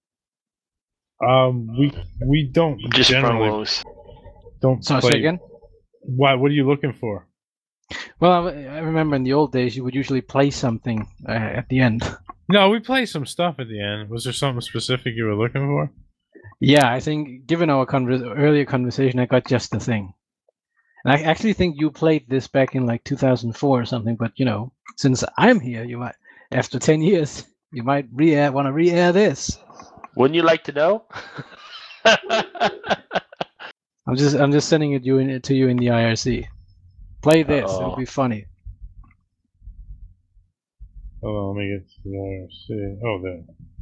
Um, we we don't Just generally promos. don't So play. say again. Why? What are you looking for? Well, I, I remember in the old days you would usually play something uh, at the end. No, we play some stuff at the end. Was there something specific you were looking for? Yeah, I think given our conver- earlier conversation, I got just the thing. And I actually think you played this back in like two thousand four or something. But you know, since I'm here, you might after ten years, you might re-air want to re-air this. Wouldn't you like to know? I'm just I'm just sending it you in, to you in the I R C. Play this; Uh-oh. it'll be funny. Hold on, let me get to the I R C. Oh, there.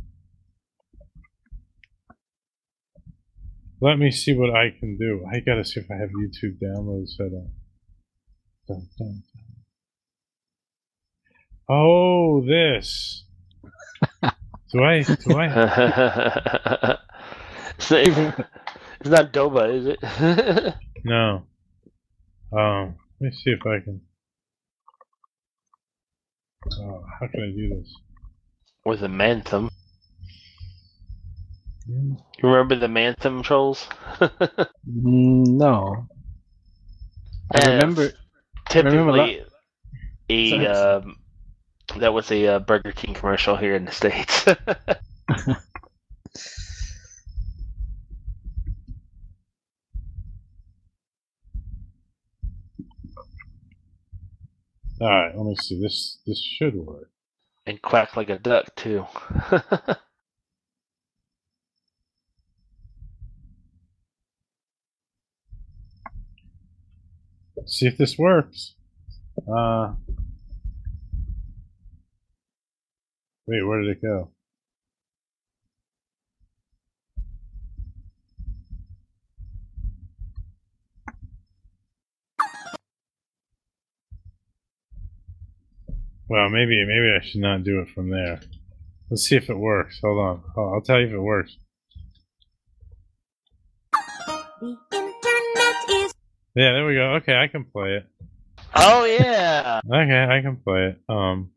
Let me see what I can do. I gotta see if I have YouTube download set up. Dun, dun, dun. Oh, this. Do I? Do I? it's, not, it's not Doba, is it? No. Um. Let me see if I can. Oh, how can I do this? With a Manthem. Hmm. You remember the Manthem trolls? Mm, no, I Yeah, remember. Typically, remember a Sorry. um, that was a uh, Burger King commercial here in the States. All right. Let me see. This this should work. And quack like a duck too. Let's see if this works. Uh. Wait, where did it go? Well, maybe maybe I should not do it from there. Let's see if it works. Hold on. Oh, I'll tell you if it works. The internet is. Yeah, there we go. Okay, I can play it. Oh yeah, Okay, I can play it. Um,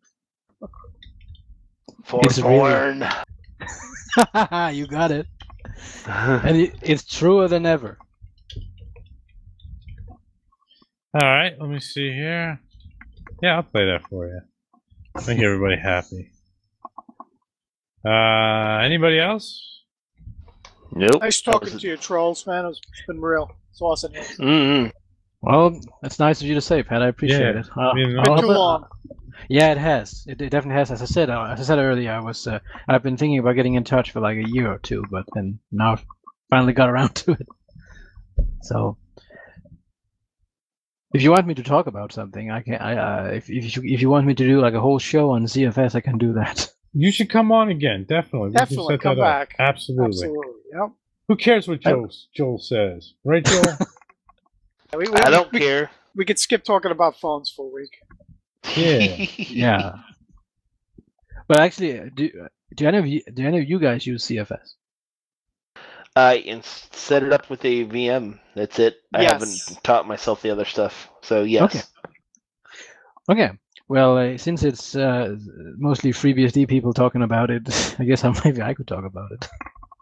It's really- Forsworn. You got it, and it, it's truer than ever. all right, let me see here. Yeah, I'll play that for you. Make everybody happy. Uh, anybody else? Nope. Nice talking to you, trolls, man. It's it's been real. It's awesome. Mm-hmm. Well, that's nice of you to say, Pat. I appreciate Yeah, it. Uh, I mean, I'll Been have too a- long. Yeah, it has. It, it definitely has. As I said, uh, as I said earlier, I was. Uh, I've been thinking about getting in touch for like a year or two, but then now I've finally got around to it. So, if you want me to talk about something, I can. I uh, if if you, if you want me to do like a whole show on Z F S, I can do that. You should come on again. Definitely. We can Definitely set come that up. back. Absolutely. Absolutely. Yep. Who cares what I- Joel Joel says, right, Joel? Yeah, we, we, I don't we, care. we could skip talking about phones for a week. Yeah. Yeah. But actually, uh, do do any of you do any of you guys use C F S? I ins- set it up with a V M. That's it. I Yes. haven't taught myself the other stuff. So yes. Okay. Okay. Well, uh, since it's uh, mostly FreeBSD people talking about it, I guess I, maybe I could talk about it.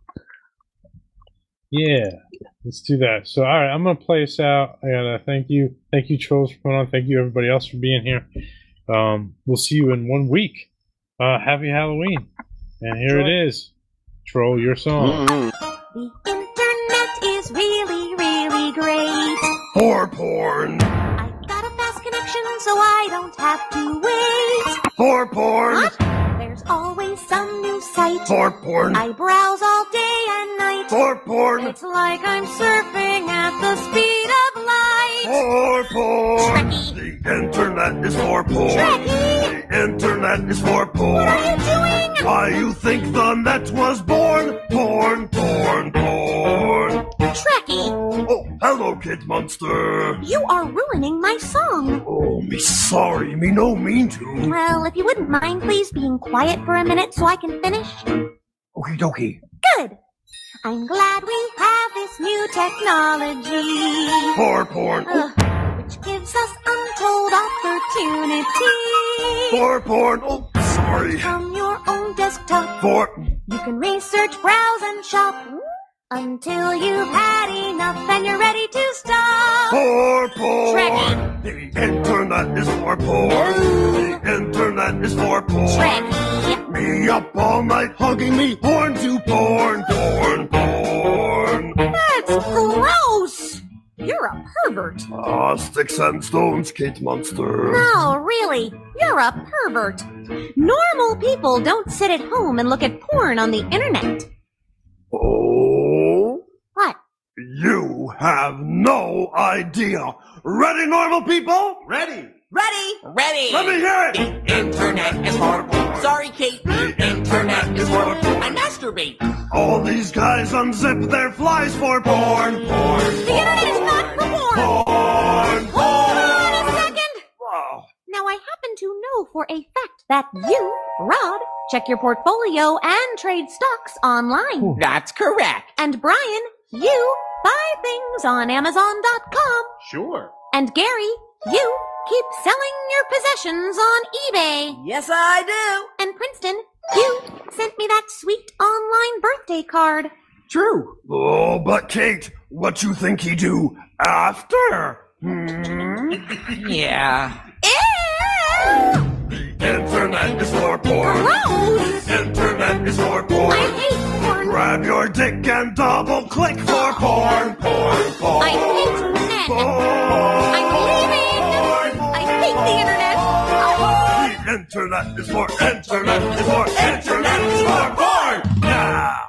Yeah, let's do that. So, all right, I'm gonna play us out. I gotta thank you, thank you, Trolls, for coming on. Thank you, everybody else, for being here. Um, we'll see you in one week. Uh, happy Halloween! And here it is, Troll, your song. The internet is really, really great. For porn. I got a fast connection, so I don't have to wait. For porn. What? There's always some new site. For porn. I browse all day and night. For porn. It's like I'm surfing at the speed of light. For porn. Trekkie. The internet is for porn. Trekkie. The internet is for porn. What are you doing? Why you think the net was born? Porn, porn, porn. Trekkie. Oh, hello, Kid Monster. You are ruining my song. Oh, me sorry, me no mean to. Well, if you wouldn't mind please being quiet for a minute so I can finish. Okie dokie. Good. I'm glad we have this new technology. For porn. Uh, which gives us untold opportunity. For porn. Oh, sorry. From your own desktop. For. You can research, browse, and shop. Until you've had enough and you're ready to stop. For porn. Trekkie. The internet is for porn. The internet is for porn. Trekkie. Me up all night hugging me porn to porn, porn, porn. That's gross. You're a pervert. Ah, sticks and stones, Kate Monster. No, really, you're a pervert. Normal people don't sit at home and look at porn on the internet. Oh? What? You have no idea. Ready, normal people? Ready. Ready? Ready. Let me hear it. The internet is for porn. Sorry, Kate. The internet is for porn. I masturbate. All these guys unzip their flies for porn, porn. The internet is not for porn. Porn, Hold on a second. Wow. Now, I happen to know for a fact that you, Rod, check your portfolio and trade stocks online. That's correct. And Brian, you buy things on Amazon dot com. Sure. And Gary, you keep selling your possessions on eBay. Yes, I do. And Princeton, you sent me that sweet online birthday card. True. Oh, but Kate, what you think he do after? Hmm? Yeah. Ew! The internet is for porn. Gross! The internet is for porn. I hate porn. Grab your dick and double click for porn, porn, porn. I hate net. Porn. I'm leaving. I hate the internet. Oh. The internet is for internet is for internet is for porn. Yeah.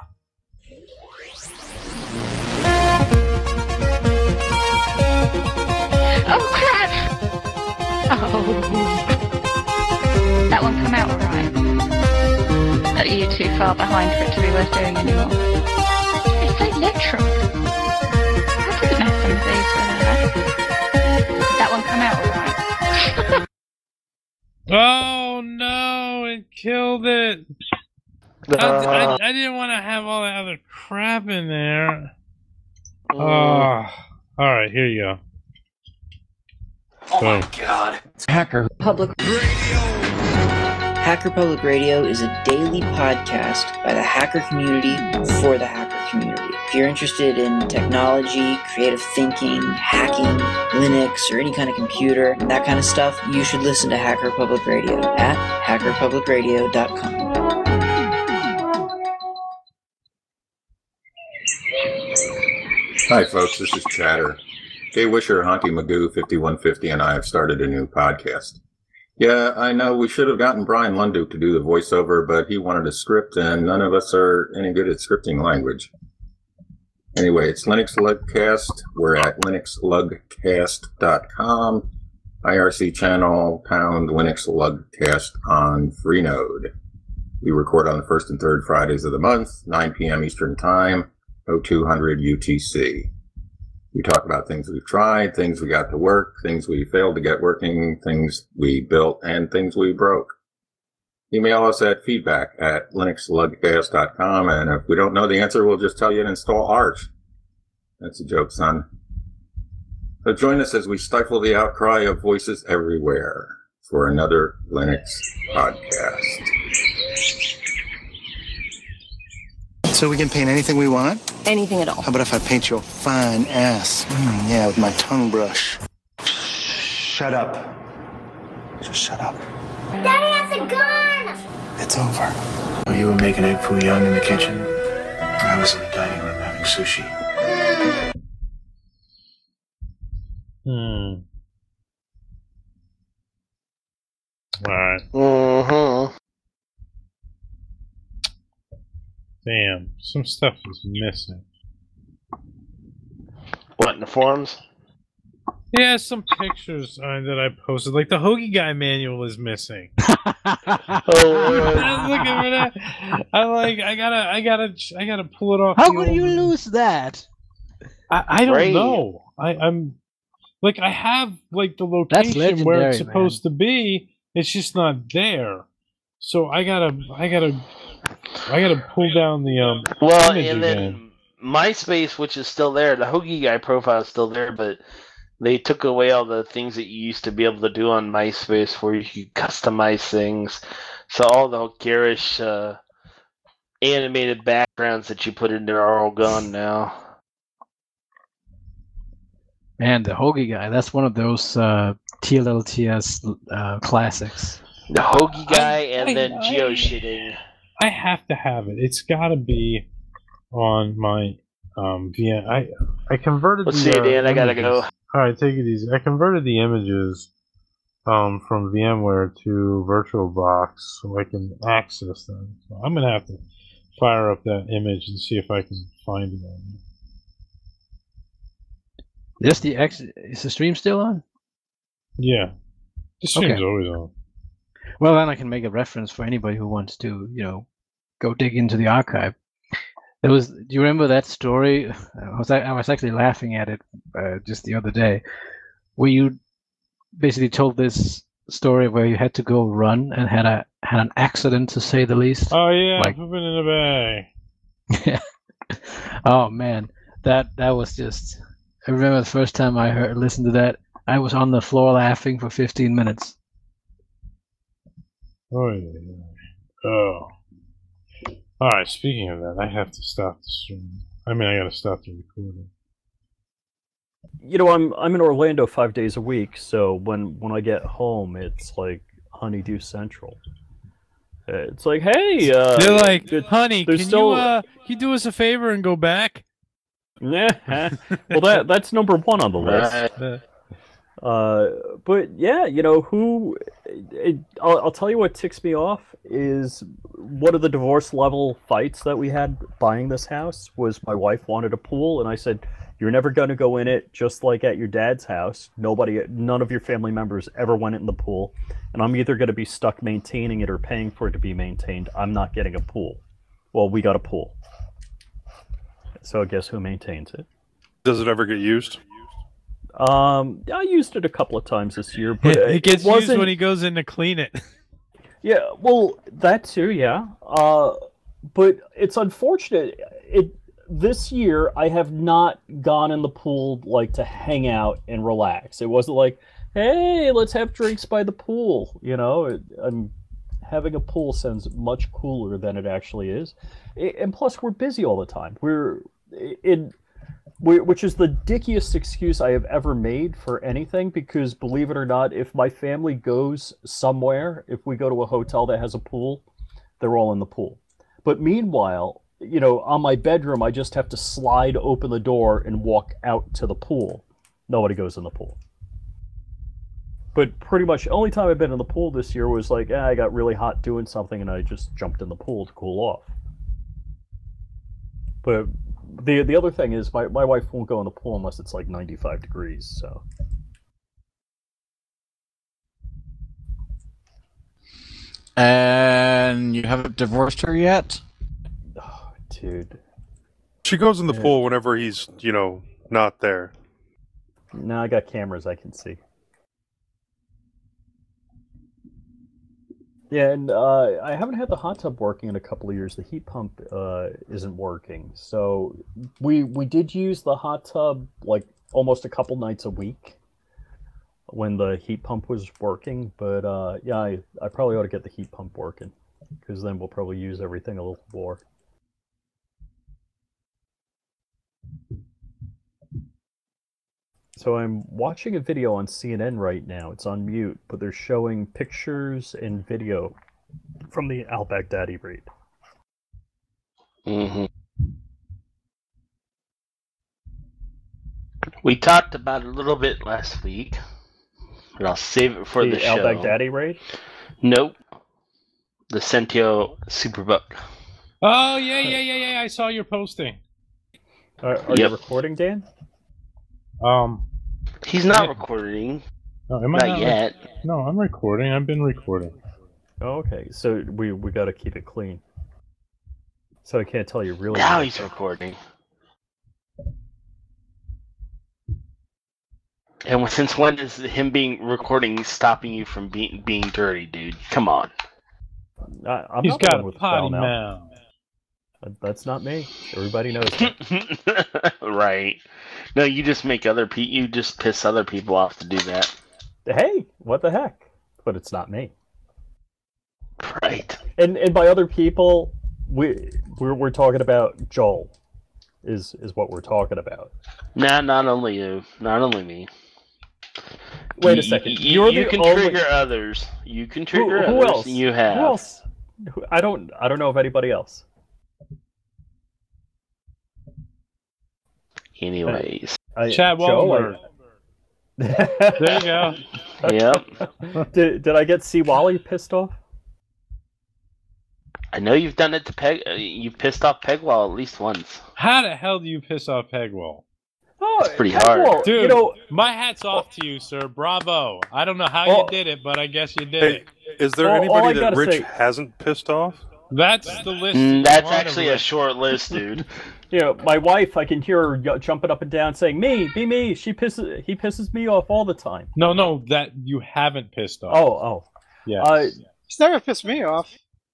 Oh crap! Oh, that one come out alright. Are you too far behind for it to be worth doing anymore? It's so literal. I didn't know some of these were there. That one come out alright. Oh no, it killed it. I, I, I didn't want to have all that other crap in there. Oh, all right, here you go. Oh my god. Hacker Public Radio. Hacker Public Radio is a daily podcast by the hacker community for the hacker community. If you're interested in technology, creative thinking, hacking, Linux, or any kind of computer, that kind of stuff, you should listen to Hacker Public Radio at hacker public radio dot com. Hi folks, this is Chatter. Jay Wisher, Honky Magoo, fifty-one fifty, and I have started a new podcast. Yeah, I know we should have gotten Brian Lunduke to do the voiceover, but he wanted a script, and none of us are any good at scripting language. Anyway, it's Linux Lugcast. We're at linux lugcast dot com. I R C channel, pound Linux Lugcast on Freenode. We record on the first and third Fridays of the month, nine p.m. Eastern Time, oh two hundred U T C. We talk about things we've tried, things we got to work, things we failed to get working, things we built, and things we broke. Email us at feedback at linux lugcast dot com, and if we don't know the answer, we'll just tell you to install Arch. That's a joke, son. So join us as we stifle the outcry of voices everywhere. for another Linux podcast. So we can paint anything we want? Anything at all. How about if I paint your fine ass? Mm, yeah, with my tongue brush. Shut up. Just shut up. Daddy has a gun! It's over. Oh, you were making egg foo young in the kitchen? I was in the dining room having sushi. Hmm. Alright. Mm-hmm. Damn, some stuff is missing. What, in the forums? Yeah, some pictures uh, that I posted. Like the Hoagie Guy manual is missing. Oh, I was looking for that. I like. I gotta. I gotta. I gotta pull it off. How the could old- you lose that? I, I don't Right. know. I, I'm like I have like the That's location where it's legendary, supposed to be. It's just not there. So I gotta. I gotta. I gotta pull down the um. Well, image and then again. MySpace, which is still there, the Hoagie Guy profile is still there, but they took away all the things that you used to be able to do on MySpace where you could customize things. So all the garish uh, animated backgrounds that you put in there are all gone now. Man, the Hoagie Guy, that's one of those uh, T L L T S uh, classics. The Hoagie Guy and I- then I- geo-shitting. I have to have it. It's got to be on my um V M. I I converted. Let's the, see, uh, Dan, I gotta images. go. All right, take it easy. I converted the images um from VMware to VirtualBox so I can access them. So I'm gonna have to fire up that image and see if I can find it on there. Just the X. Is the stream still on? Yeah, the stream's Okay. always on. Well, then I can make a reference for anybody who wants to, you know, go dig into the archive. There was. Do you remember that story? I was I was actually laughing at it uh, just the other day, where you basically told this story where you had to go run and had a had an accident, to say the least. Oh yeah, Like- pooping in the bag. Oh man, that that was just. I remember the first time I heard listened to that, I was on the floor laughing for fifteen minutes. Oh yeah. yeah. Oh. All right. Speaking of that, I have to stop the stream. I mean, I gotta stop the recording. You know, I'm I'm in Orlando five days a week, so when when I get home, it's like Honeydew Central. Uh, It's like, hey, uh, They're like, there- honey, can there's still- you uh, can you do us a favor and go back? Yeah. Well, that that's number one on the list. Uh, Uh, but yeah, you know who? It, I'll, I'll tell you what ticks me off is one of the divorce level fights that we had buying this house was my wife wanted a pool, and I said, "You're never going to go in it, just like at your dad's house. Nobody, none of your family members ever went in the pool, and I'm either going to be stuck maintaining it or paying for it to be maintained. I'm not getting a pool." Well, we got a pool, so guess who maintains it? Does it ever get used? Um, I used it a couple of times this year, but it, it gets used wasn't- when he goes in to clean it. Yeah, well, that too, yeah. Uh, but it's unfortunate. It this year I have not gone in the pool like to hang out and relax. It wasn't like, hey, let's have drinks by the pool. You know, it, I'm having a pool sounds much cooler than it actually is, I- and plus we're busy all the time. We're in. We- Which is the dickiest excuse I have ever made for anything, because believe it or not, if my family goes somewhere, if we go to a hotel that has a pool, they're all in the pool. But meanwhile, you know, on my bedroom, I just have to slide open the door and walk out to the pool. Nobody goes in the pool. But pretty much the only time I've been in the pool this year was like, eh, I got really hot doing something and I just jumped in the pool to cool off. But the the other thing is my, my wife won't go in the pool unless it's like ninety-five degrees, so. And you haven't divorced her yet? Oh, dude. She goes in the Yeah. pool whenever he's, you know, not there. Now I got cameras I can see. Yeah, and uh, I haven't had the hot tub working in a couple of years. The heat pump uh, isn't working. So we we did use the hot tub like almost a couple nights a week. when the heat pump was working, but uh, yeah, I, I probably ought to get the heat pump working, because then we'll probably use everything a little more. So I'm watching a video on C N N right now. It's on mute, but they're showing pictures and video from the al-Baghdadi raid. Mm-hmm. We talked about it a little bit last week, but I'll save it for the, the show. al-Baghdadi raid? Nope. The Sentio Superbook. Oh yeah, yeah, yeah, yeah. I saw your posting. Are, are Yep. you recording, Dan? Um, He's not Yeah. recording. no, am I Not not yet. No, I'm recording. I've been recording. Oh, okay, so we we got to keep it clean. So I can't tell you really. Now what he's to- recording. And since when is him being recording stopping you from being being dirty, dude? Come on. I, I'm He's not the got one a with the potty foul mouth. mouth. That- That's not me. Everybody knows that. Right. No, you just make other pe- you just piss other people off to do that. Hey, what the heck? But it's not me. Right. And and by other people, we we're we're talking about Joel. Is is what we're talking about. Nah, not only you, not only me. Wait a You- second. You, You're you the can only- trigger others. You can Who, trigger who others. else? And you have. Who else? Who- I don't I don't know of anybody else. Anyways. I, Chad Joe, Wahlberg. I- There you go. Yep. Did did I get C. Wally pissed off? I know you've done it to Peg. Uh, you pissed off Pegwall at least once. How the hell do you piss off Pegwall? Oh, It's pretty hard. Pegwall, Dude, you know, my hat's off to you, sir. Bravo. I don't know how Well- you did it, but I guess you did Hey, it. is there All- all I anybody that gotta Rich say- hasn't pissed off? That's the list. Mm, you that's wanted, actually a Rick. short list, dude. you know, my wife, I can hear her y- jumping up and down saying, "Me, be me." She pisses, he pisses me off all the time. No, no, that you haven't pissed off. Oh, oh. yeah. Uh, It's never pissed me off.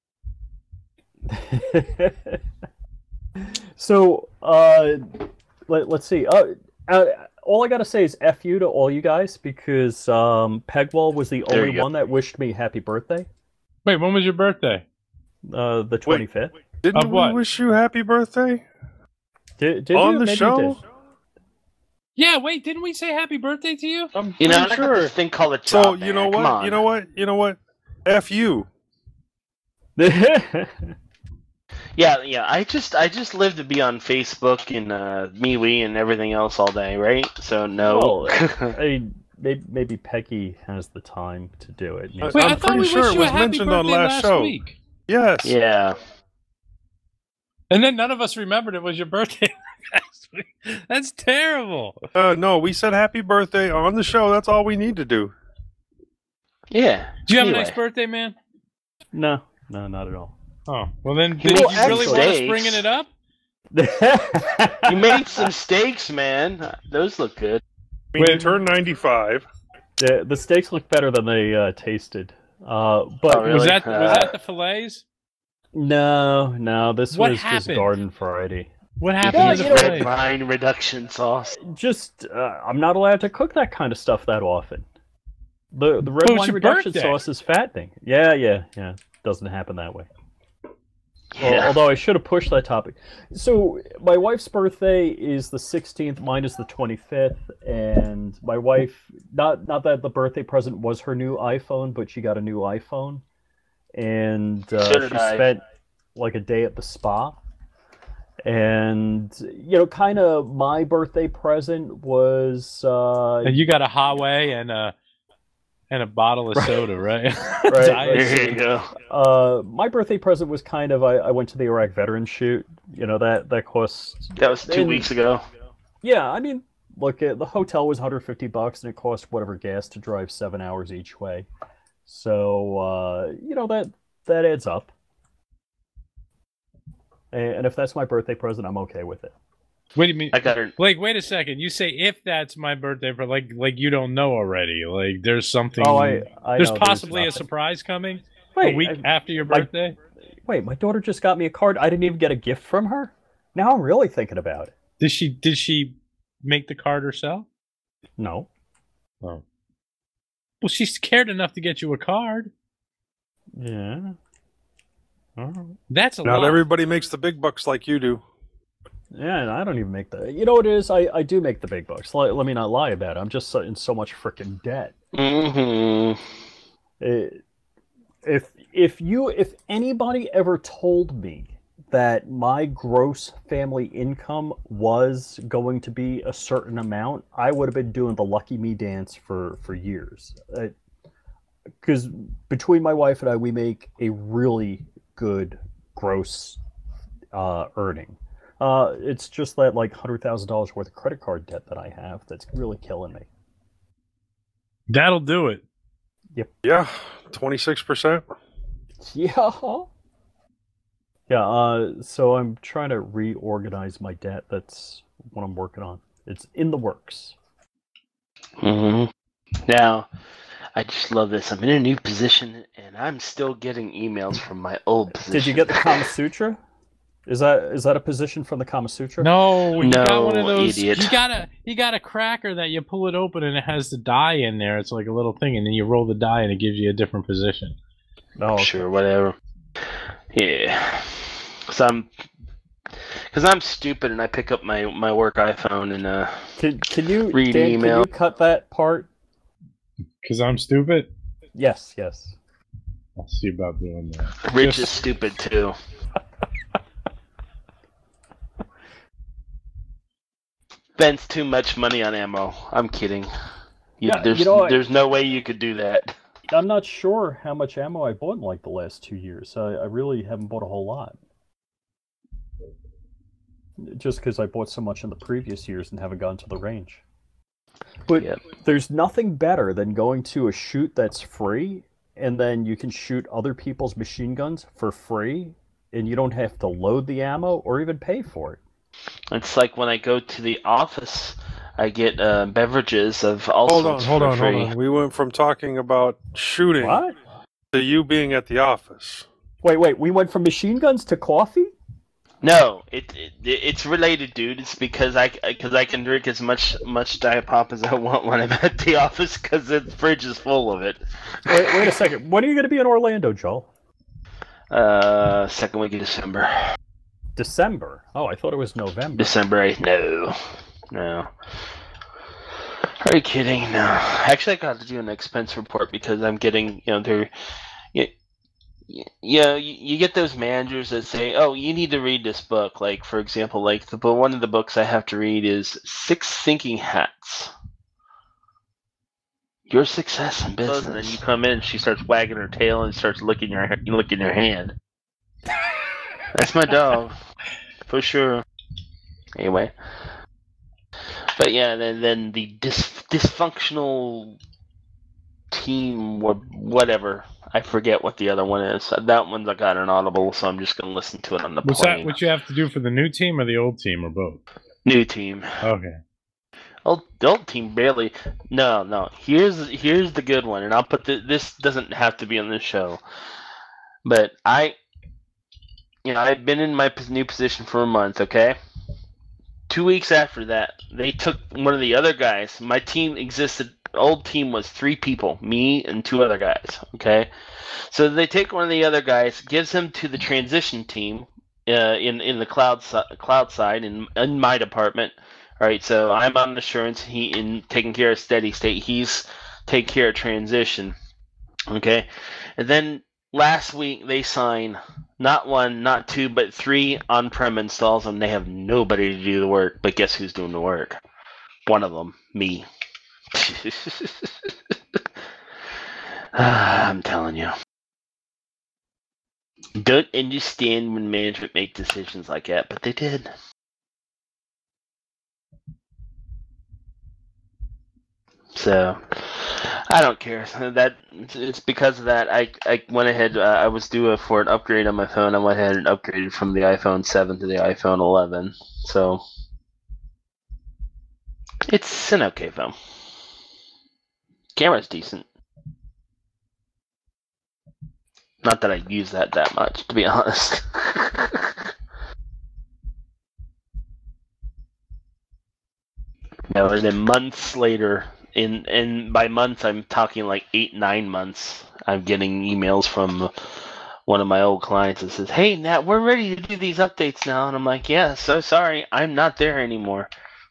so, uh, let, let's see. Uh, uh, all I gotta say is F you to all you guys because um, Pegwall was the There only you go. one that wished me happy birthday. Wait, when was your birthday? Uh, the twenty-fifth. Didn't Of we what? wish you happy birthday Did, did on you? the Maybe you show? did. Yeah, wait, didn't we say happy birthday to you? I'm You know, pretty I got sure. this thing called a So job. you know man. Come what? on. You know what? You know what? F you. Yeah, yeah. I just, I just live to be on Facebook and uh, MeWe and everything else all day, right? So no. Well, I mean, maybe, maybe Peggy has the time to do it. I- Wait, I'm I thought pretty we sure wished it you was a happy mentioned on birthday last show. week. Yes. Yeah. And then none of us remembered it was your birthday last week. That's terrible. Uh, no, we said happy birthday on the show. That's all we need to do. Yeah. Do you have Anyway. a nice birthday, man? No, no, not at all. Oh, well then, He did made you some really want us steaks. bringing it up? You made some steaks, man. Those look good. I mean, you turned ninety-five. The the steaks look better than they uh, tasted. Uh, but Oh, really? Was that Uh, was that the fillets? no, no, this What was just happened? Garden Variety. What You happened used to the red fillets? wine reduction sauce. Just uh, I'm not allowed to cook that kind of stuff that often. The the red Oh, it's wine your reduction birthday. sauce is fattening. Yeah, yeah, yeah. Doesn't happen that way. Well, Yeah. although I should have pushed that topic. So my wife's birthday is the sixteenth, mine is the twenty-fifth, and my wife not not that the birthday present was her new iPhone, but she got a new iPhone, and uh, So did she I. spent like a day at the spa. And you know, kind of my birthday present was uh, And you got a Huawei and a and a bottle of soda, right? right, Diet right. There you go. Uh, my birthday present was kind of I, I went to the Iraq veteran shoot. You know that that cost. That was two and- weeks ago. Yeah, I mean, look, uh, the hotel was one hundred fifty bucks, and it cost whatever gas to drive seven hours each way. So uh, you know that that adds up. And, and if that's my birthday present, I'm okay with it. What do you mean? I got her. Like, wait a second. You say if that's my birthday, for like, like you don't know already. Like, there's something. Oh, I- I there's know there's possibly a nothing. surprise coming Wait, a week I- after your my- birthday. Wait, my daughter just got me a card. I didn't even get a gift from her. Now I'm really thinking about it. Did she? Did she make the card herself? No. Oh. Well, she's cared enough to get you a card. Yeah. All right. That's a Not lot. everybody makes the big bucks like you do. Yeah, and I don't even make the. You know what it is? I, I do make the big bucks. Let, let me not lie about it. I'm just so, in so much freaking debt. Mm-hmm. It, if if you if anybody ever told me that my gross family income was going to be a certain amount, I would have been doing the lucky me dance for for years. Because between my wife and I, we make a really good gross uh, earning. Uh, it's just that like one hundred thousand dollars worth of credit card debt that I have that's really killing me. That'll do it. Yep. Yeah, twenty-six percent. Yeah. Yeah, uh, so I'm trying to reorganize my debt. That's what I'm working on. It's in the works. Mm-hmm. Now, I just love this. I'm in a new position, and I'm still getting emails from my old position. Did you get the Kama Sutra? Is that is that a position from the Kama Sutra? No, you No, got one of those. idiot. You got a you got a cracker that you pull it open and it has the die in there. It's like a little thing, and then you roll the die and it gives you a different position. Oh, sure, whatever. Yeah, because I'm because I'm stupid and I pick up my, my work iPhone and uh Can can you read Dan, email. Can you cut that part? Because I'm stupid. Yes, yes. I'll see about doing that. Rich Just- is stupid too. Spends too much money on ammo. I'm kidding. You, Yeah, there's you know what? there's no way you could do that. I'm not sure how much ammo I bought in like the last two years. I, I really haven't bought a whole lot. Just because I bought so much in the previous years and haven't gone to the range. But there's nothing better than going to a shoot that's free, and then you can shoot other people's machine guns for free, and you don't have to load the ammo or even pay for it. It's like when I go to the office, I get uh, beverages of all Hold on, sorts hold for on, free. hold on. We went from talking about shooting What? to you being at the office. Wait, wait, we went from machine guns to coffee? No, it, it it's related, dude. It's because I because I can drink as much much Diet Pop as I want when I'm at the office because the fridge is full of it. Wait, wait a second. When are you going to be in Orlando, Joel? Uh, second week of December. December? Oh, I thought it was November. December eighth. No, no. Are you kidding? No. Actually, I got to do an expense report because I'm getting, you know, they're, you, you know, you, you get those managers that say, oh, you need to read this book. Like, for example, like the one of the books I have to read is Six Thinking Hats. Your success in business. And then you come in, and she starts wagging her tail and starts licking your licking your hand. That's my dog, for sure. Anyway, but yeah, then then the dis- dysfunctional team or whatever. I forget what the other one is. That one's I got an Audible, so I'm just gonna listen to it on the What's plane. that? What you have to do for the new team or the old team or both? New team. Okay. Old, the old team barely. No, no. Here's here's the good one, and I'll put the, this doesn't have to be on this show, but I, you know, I've been in my pos- new position for a month. Okay. Two weeks after that, they took one of the other guys. My team existed. Old team was three people, me and two other guys. Okay, so they take one of the other guys, gives him to the transition team, uh, in in the cloud si- cloud side in in my department. All right, so I'm on assurance. He in taking care of steady state. He's taking care of transition. Okay, and then last week they sign not one, not two, but three on-prem installs, and they have nobody to do the work. But guess who's doing the work? One of them, me. I'm telling you. Don't understand when management make decisions like that, but they did. So I don't care. That it's because of that. I I went ahead. Uh, I was due for an upgrade on my phone. I went ahead and upgraded from the iPhone seven to the iPhone eleven. So it's an okay phone. Camera's decent. Not that I use that that much, to be honest. No, and then months later, in and by months I'm talking like eight, nine months. I'm getting emails from one of my old clients that says, "Hey, Nat, we're ready to do these updates now," and I'm like, "Yeah, so sorry, I'm not there anymore."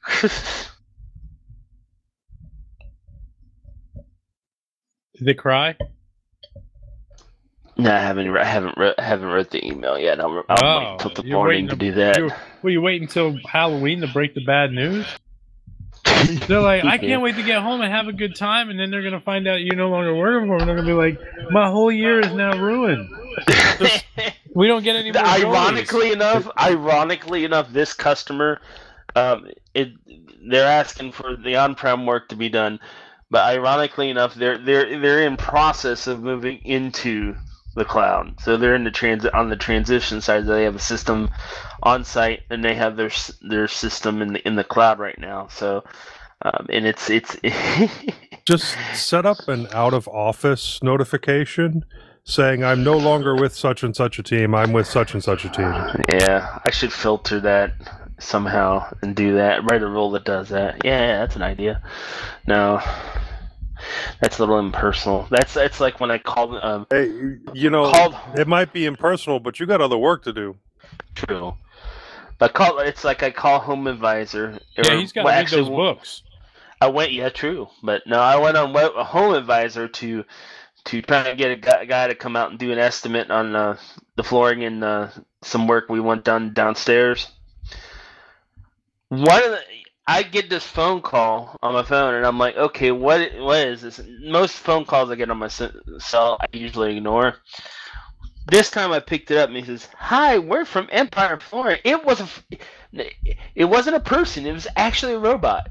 Did they cry? No, I haven't. I haven't. Re- haven't read the email yet. I'll, I'll Oh, wait till the you're morning waiting to do that. you're- Well, you wait until Halloween to break the bad news? They're like, I can't wait to get home and have a good time, and then they're gonna find out you're no longer working for them. They're gonna be like, my whole year is now ruined. We don't get any more. Ironically enough, ironically enough, this customer, um, it they're asking for the on-prem work to be done, but ironically enough, they're they're they're in process of moving into the cloud. So they're in the transit on the transition side. They have a system on site, and they have their their system in the in the cloud right now. So, um, and it's it's Just set up an out of office notification saying I'm no longer with such and such a team. I'm with such and such a team. yeah. I should filter that somehow and do that. Write a rule that does that. Yeah, yeah, that's an idea. No. That's a little impersonal. That's that's like when I called. Um, hey, you know, called, it might be impersonal, but you got other work to do. True. But call it's like I call Home Advisor. Yeah, he's got to well, read actually, those books. I went. Yeah, true. But no, I went on web, Home Advisor to to try and get a guy, a guy to come out and do an estimate on uh, the flooring and uh, some work we want done downstairs. One of the. I get this phone call on my phone, and I'm like, okay, what what is this? Most phone calls I get on my cell, I usually ignore. This time I picked it up, and he says, "Hi, we're from Empire Flooring." It was a, it wasn't a person; it was actually a robot.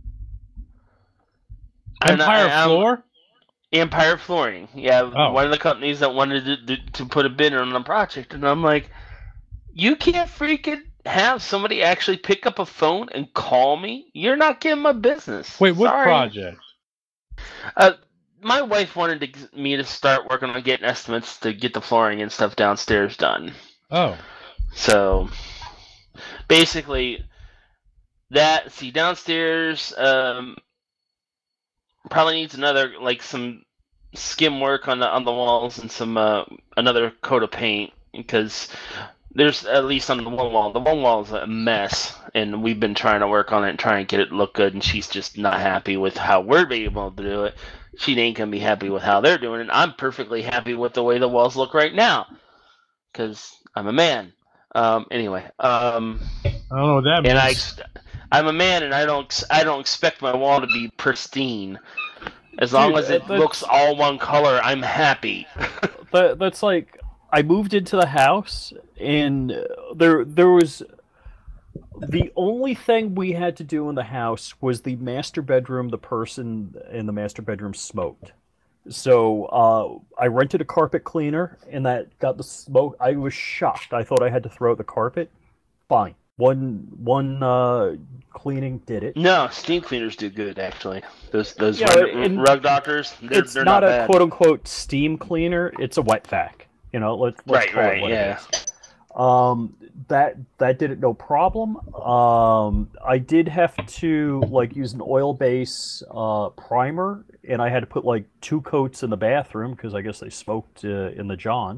Empire I, Floor? Empire Flooring, yeah, Oh. one of the companies that wanted to, to to put a bid on the project, and I'm like, you can't freaking have somebody actually pick up a phone and call me? You're not getting my business. Wait, what Sorry. project? Uh, my wife wanted to, me to start working on getting estimates to get the flooring and stuff downstairs done. Oh. So, basically, that, see, downstairs, um, probably needs another, like, some skim work on the on the walls and some, uh, another coat of paint, because there's at least on the one wall. The one wall is a mess, and we've been trying to work on it and try and get it to look good, and she's just not happy with how we're being able to do it. She ain't going to be happy with how they're doing it. I'm perfectly happy with the way the walls look right now, because I'm a man. Um, anyway. Um, I don't know what that means. and I, I'm a man, and I don't I don't expect my wall to be pristine. As long Dude, as it that's- looks all one color, I'm happy. That that's like I moved into the house, and there there was the only thing we had to do in the house was the master bedroom. The person in the master bedroom smoked, so uh, I rented a carpet cleaner, and that got the smoke. I was shocked. I thought I had to throw out the carpet. Fine, one one uh, cleaning did it. No, steam cleaners do good, actually. Those those Yeah, rug, and rug doctors, they're, It's they're not, not, a bad. quote unquote steam cleaner. It's a wet vac. You know, let, let's Right, call it right, what yeah. it is. Um, that that did it no problem. Um, I did have to like use an oil base uh, primer, and I had to put like two coats in the bathroom because I guess they smoked uh, in the John,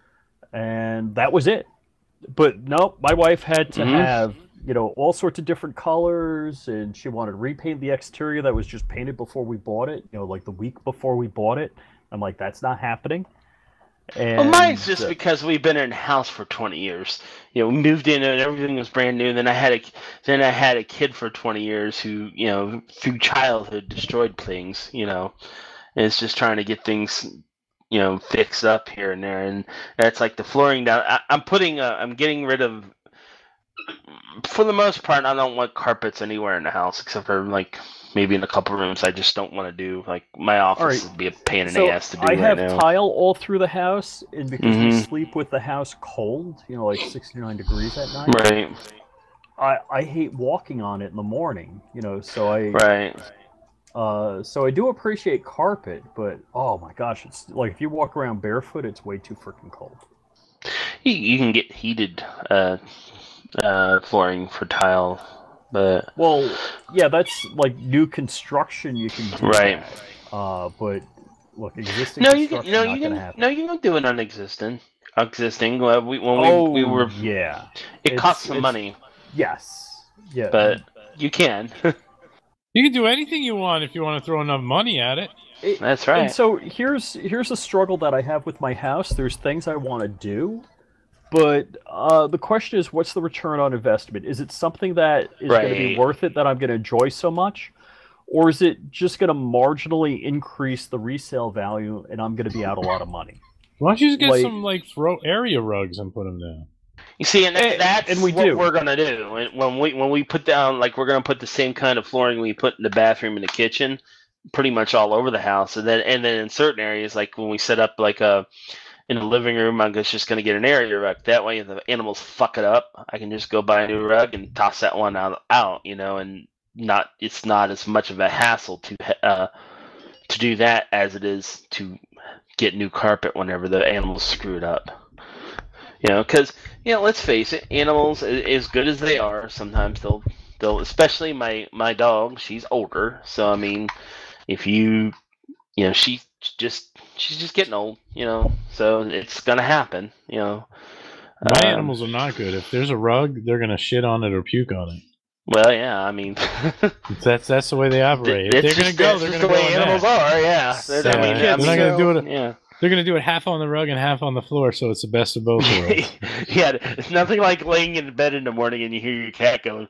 and that was it. But no, my wife had to Mhm. have you know all sorts of different colors, and she wanted to repaint the exterior that was just painted before we bought it. You know, like the week before we bought it. I'm like, that's not happening. And, Well, mine's just uh, because we've been in a house for twenty years. You know, we moved in and everything was brand new. Then I had a then I had a kid for twenty years who, you know, through childhood destroyed things. You know, and it's just trying to get things, you know, fixed up here and there. And that's like the flooring down. I, I'm putting, uh, I'm getting rid of. For the most part, I don't want carpets anywhere in the house except for like maybe in a couple rooms. I just don't want to do like my office All right. would be a pain in so the ass to do I right have now. tile all through the house, and because we Mhm. sleep with the house cold, you know, like sixty-nine degrees at night. Right. I, I hate walking on it in the morning, you know, so I Right. Uh, so I do appreciate carpet, but oh my gosh, it's like if you walk around barefoot, it's way too freaking cold. You, you can get heated uh, uh, flooring for tile But well, yeah, that's like new construction. You can do right. that. Uh, but look, existing No, you can. construction No, not you gonna can. happen. No, you don't do it on existing. Existing. Well, we, when oh, we, we were. yeah. It It's- costs some it's- money. Yes. Yeah. But you can. You can do anything you want if you want to throw enough money at it. It- That's right. And so here's here's a struggle that I have with my house. There's things I want to do, but uh, the question is, what's the return on investment? Is it something that is going to be Right. worth it that I'm going to enjoy so much, or is it just going to marginally increase the resale value and I'm going to be out a lot of money? Why don't you just get Like- some like throw area rugs and put them down? You see, and that, that's and we what do. we're gonna do. And when we when we put down, like, we're gonna put the same kind of flooring we put in the bathroom and the kitchen, pretty much all over the house. And then and then in certain areas, like when we set up like a in the living room, I'm just gonna get an area rug. That way, if the animals fuck it up, I can just go buy a new rug and toss that one out. Out, you know, and not it's not as much of a hassle to uh to do that as it is to get new carpet whenever the animals screw it up. You know, because you know, let's face it, animals, a- as good as they are, sometimes they'll they'll. Especially my my dog, she's older, so I mean, if you, you know, she just she's just getting old, you know, so it's gonna happen, you know. My Um, animals are not good. If there's a rug, they're gonna shit on it or puke on it. Well, yeah, I mean, That's that's the way they operate. If it's they're gonna just- go, that's they're just gonna the go way on animals that. are. Yeah, So, I mean, I they're mean, not gonna do it. yeah. They're gonna do it half on the rug and half on the floor, so it's the best of both worlds. Yeah, it's nothing like laying in bed in the morning and you hear your cat going,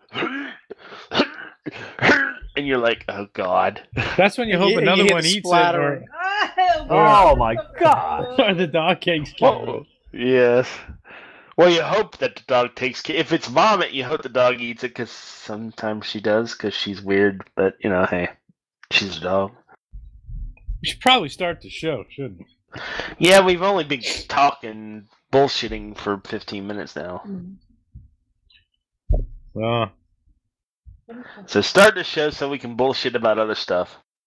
and you're like, oh god. That's when you hope You- you another hear one the eats it, splattering. or, Oh my god! or the dog takes care of Whoa. it. Yes. Well, you hope that the dog takes care. If it's vomit, you hope the dog eats it, because sometimes she does, because she's weird. But you know, hey, she's a dog. We should probably start the show, shouldn't we? Yeah, we've only been talking bullshitting for fifteen minutes now. Well, So start the show so we can bullshit about other stuff.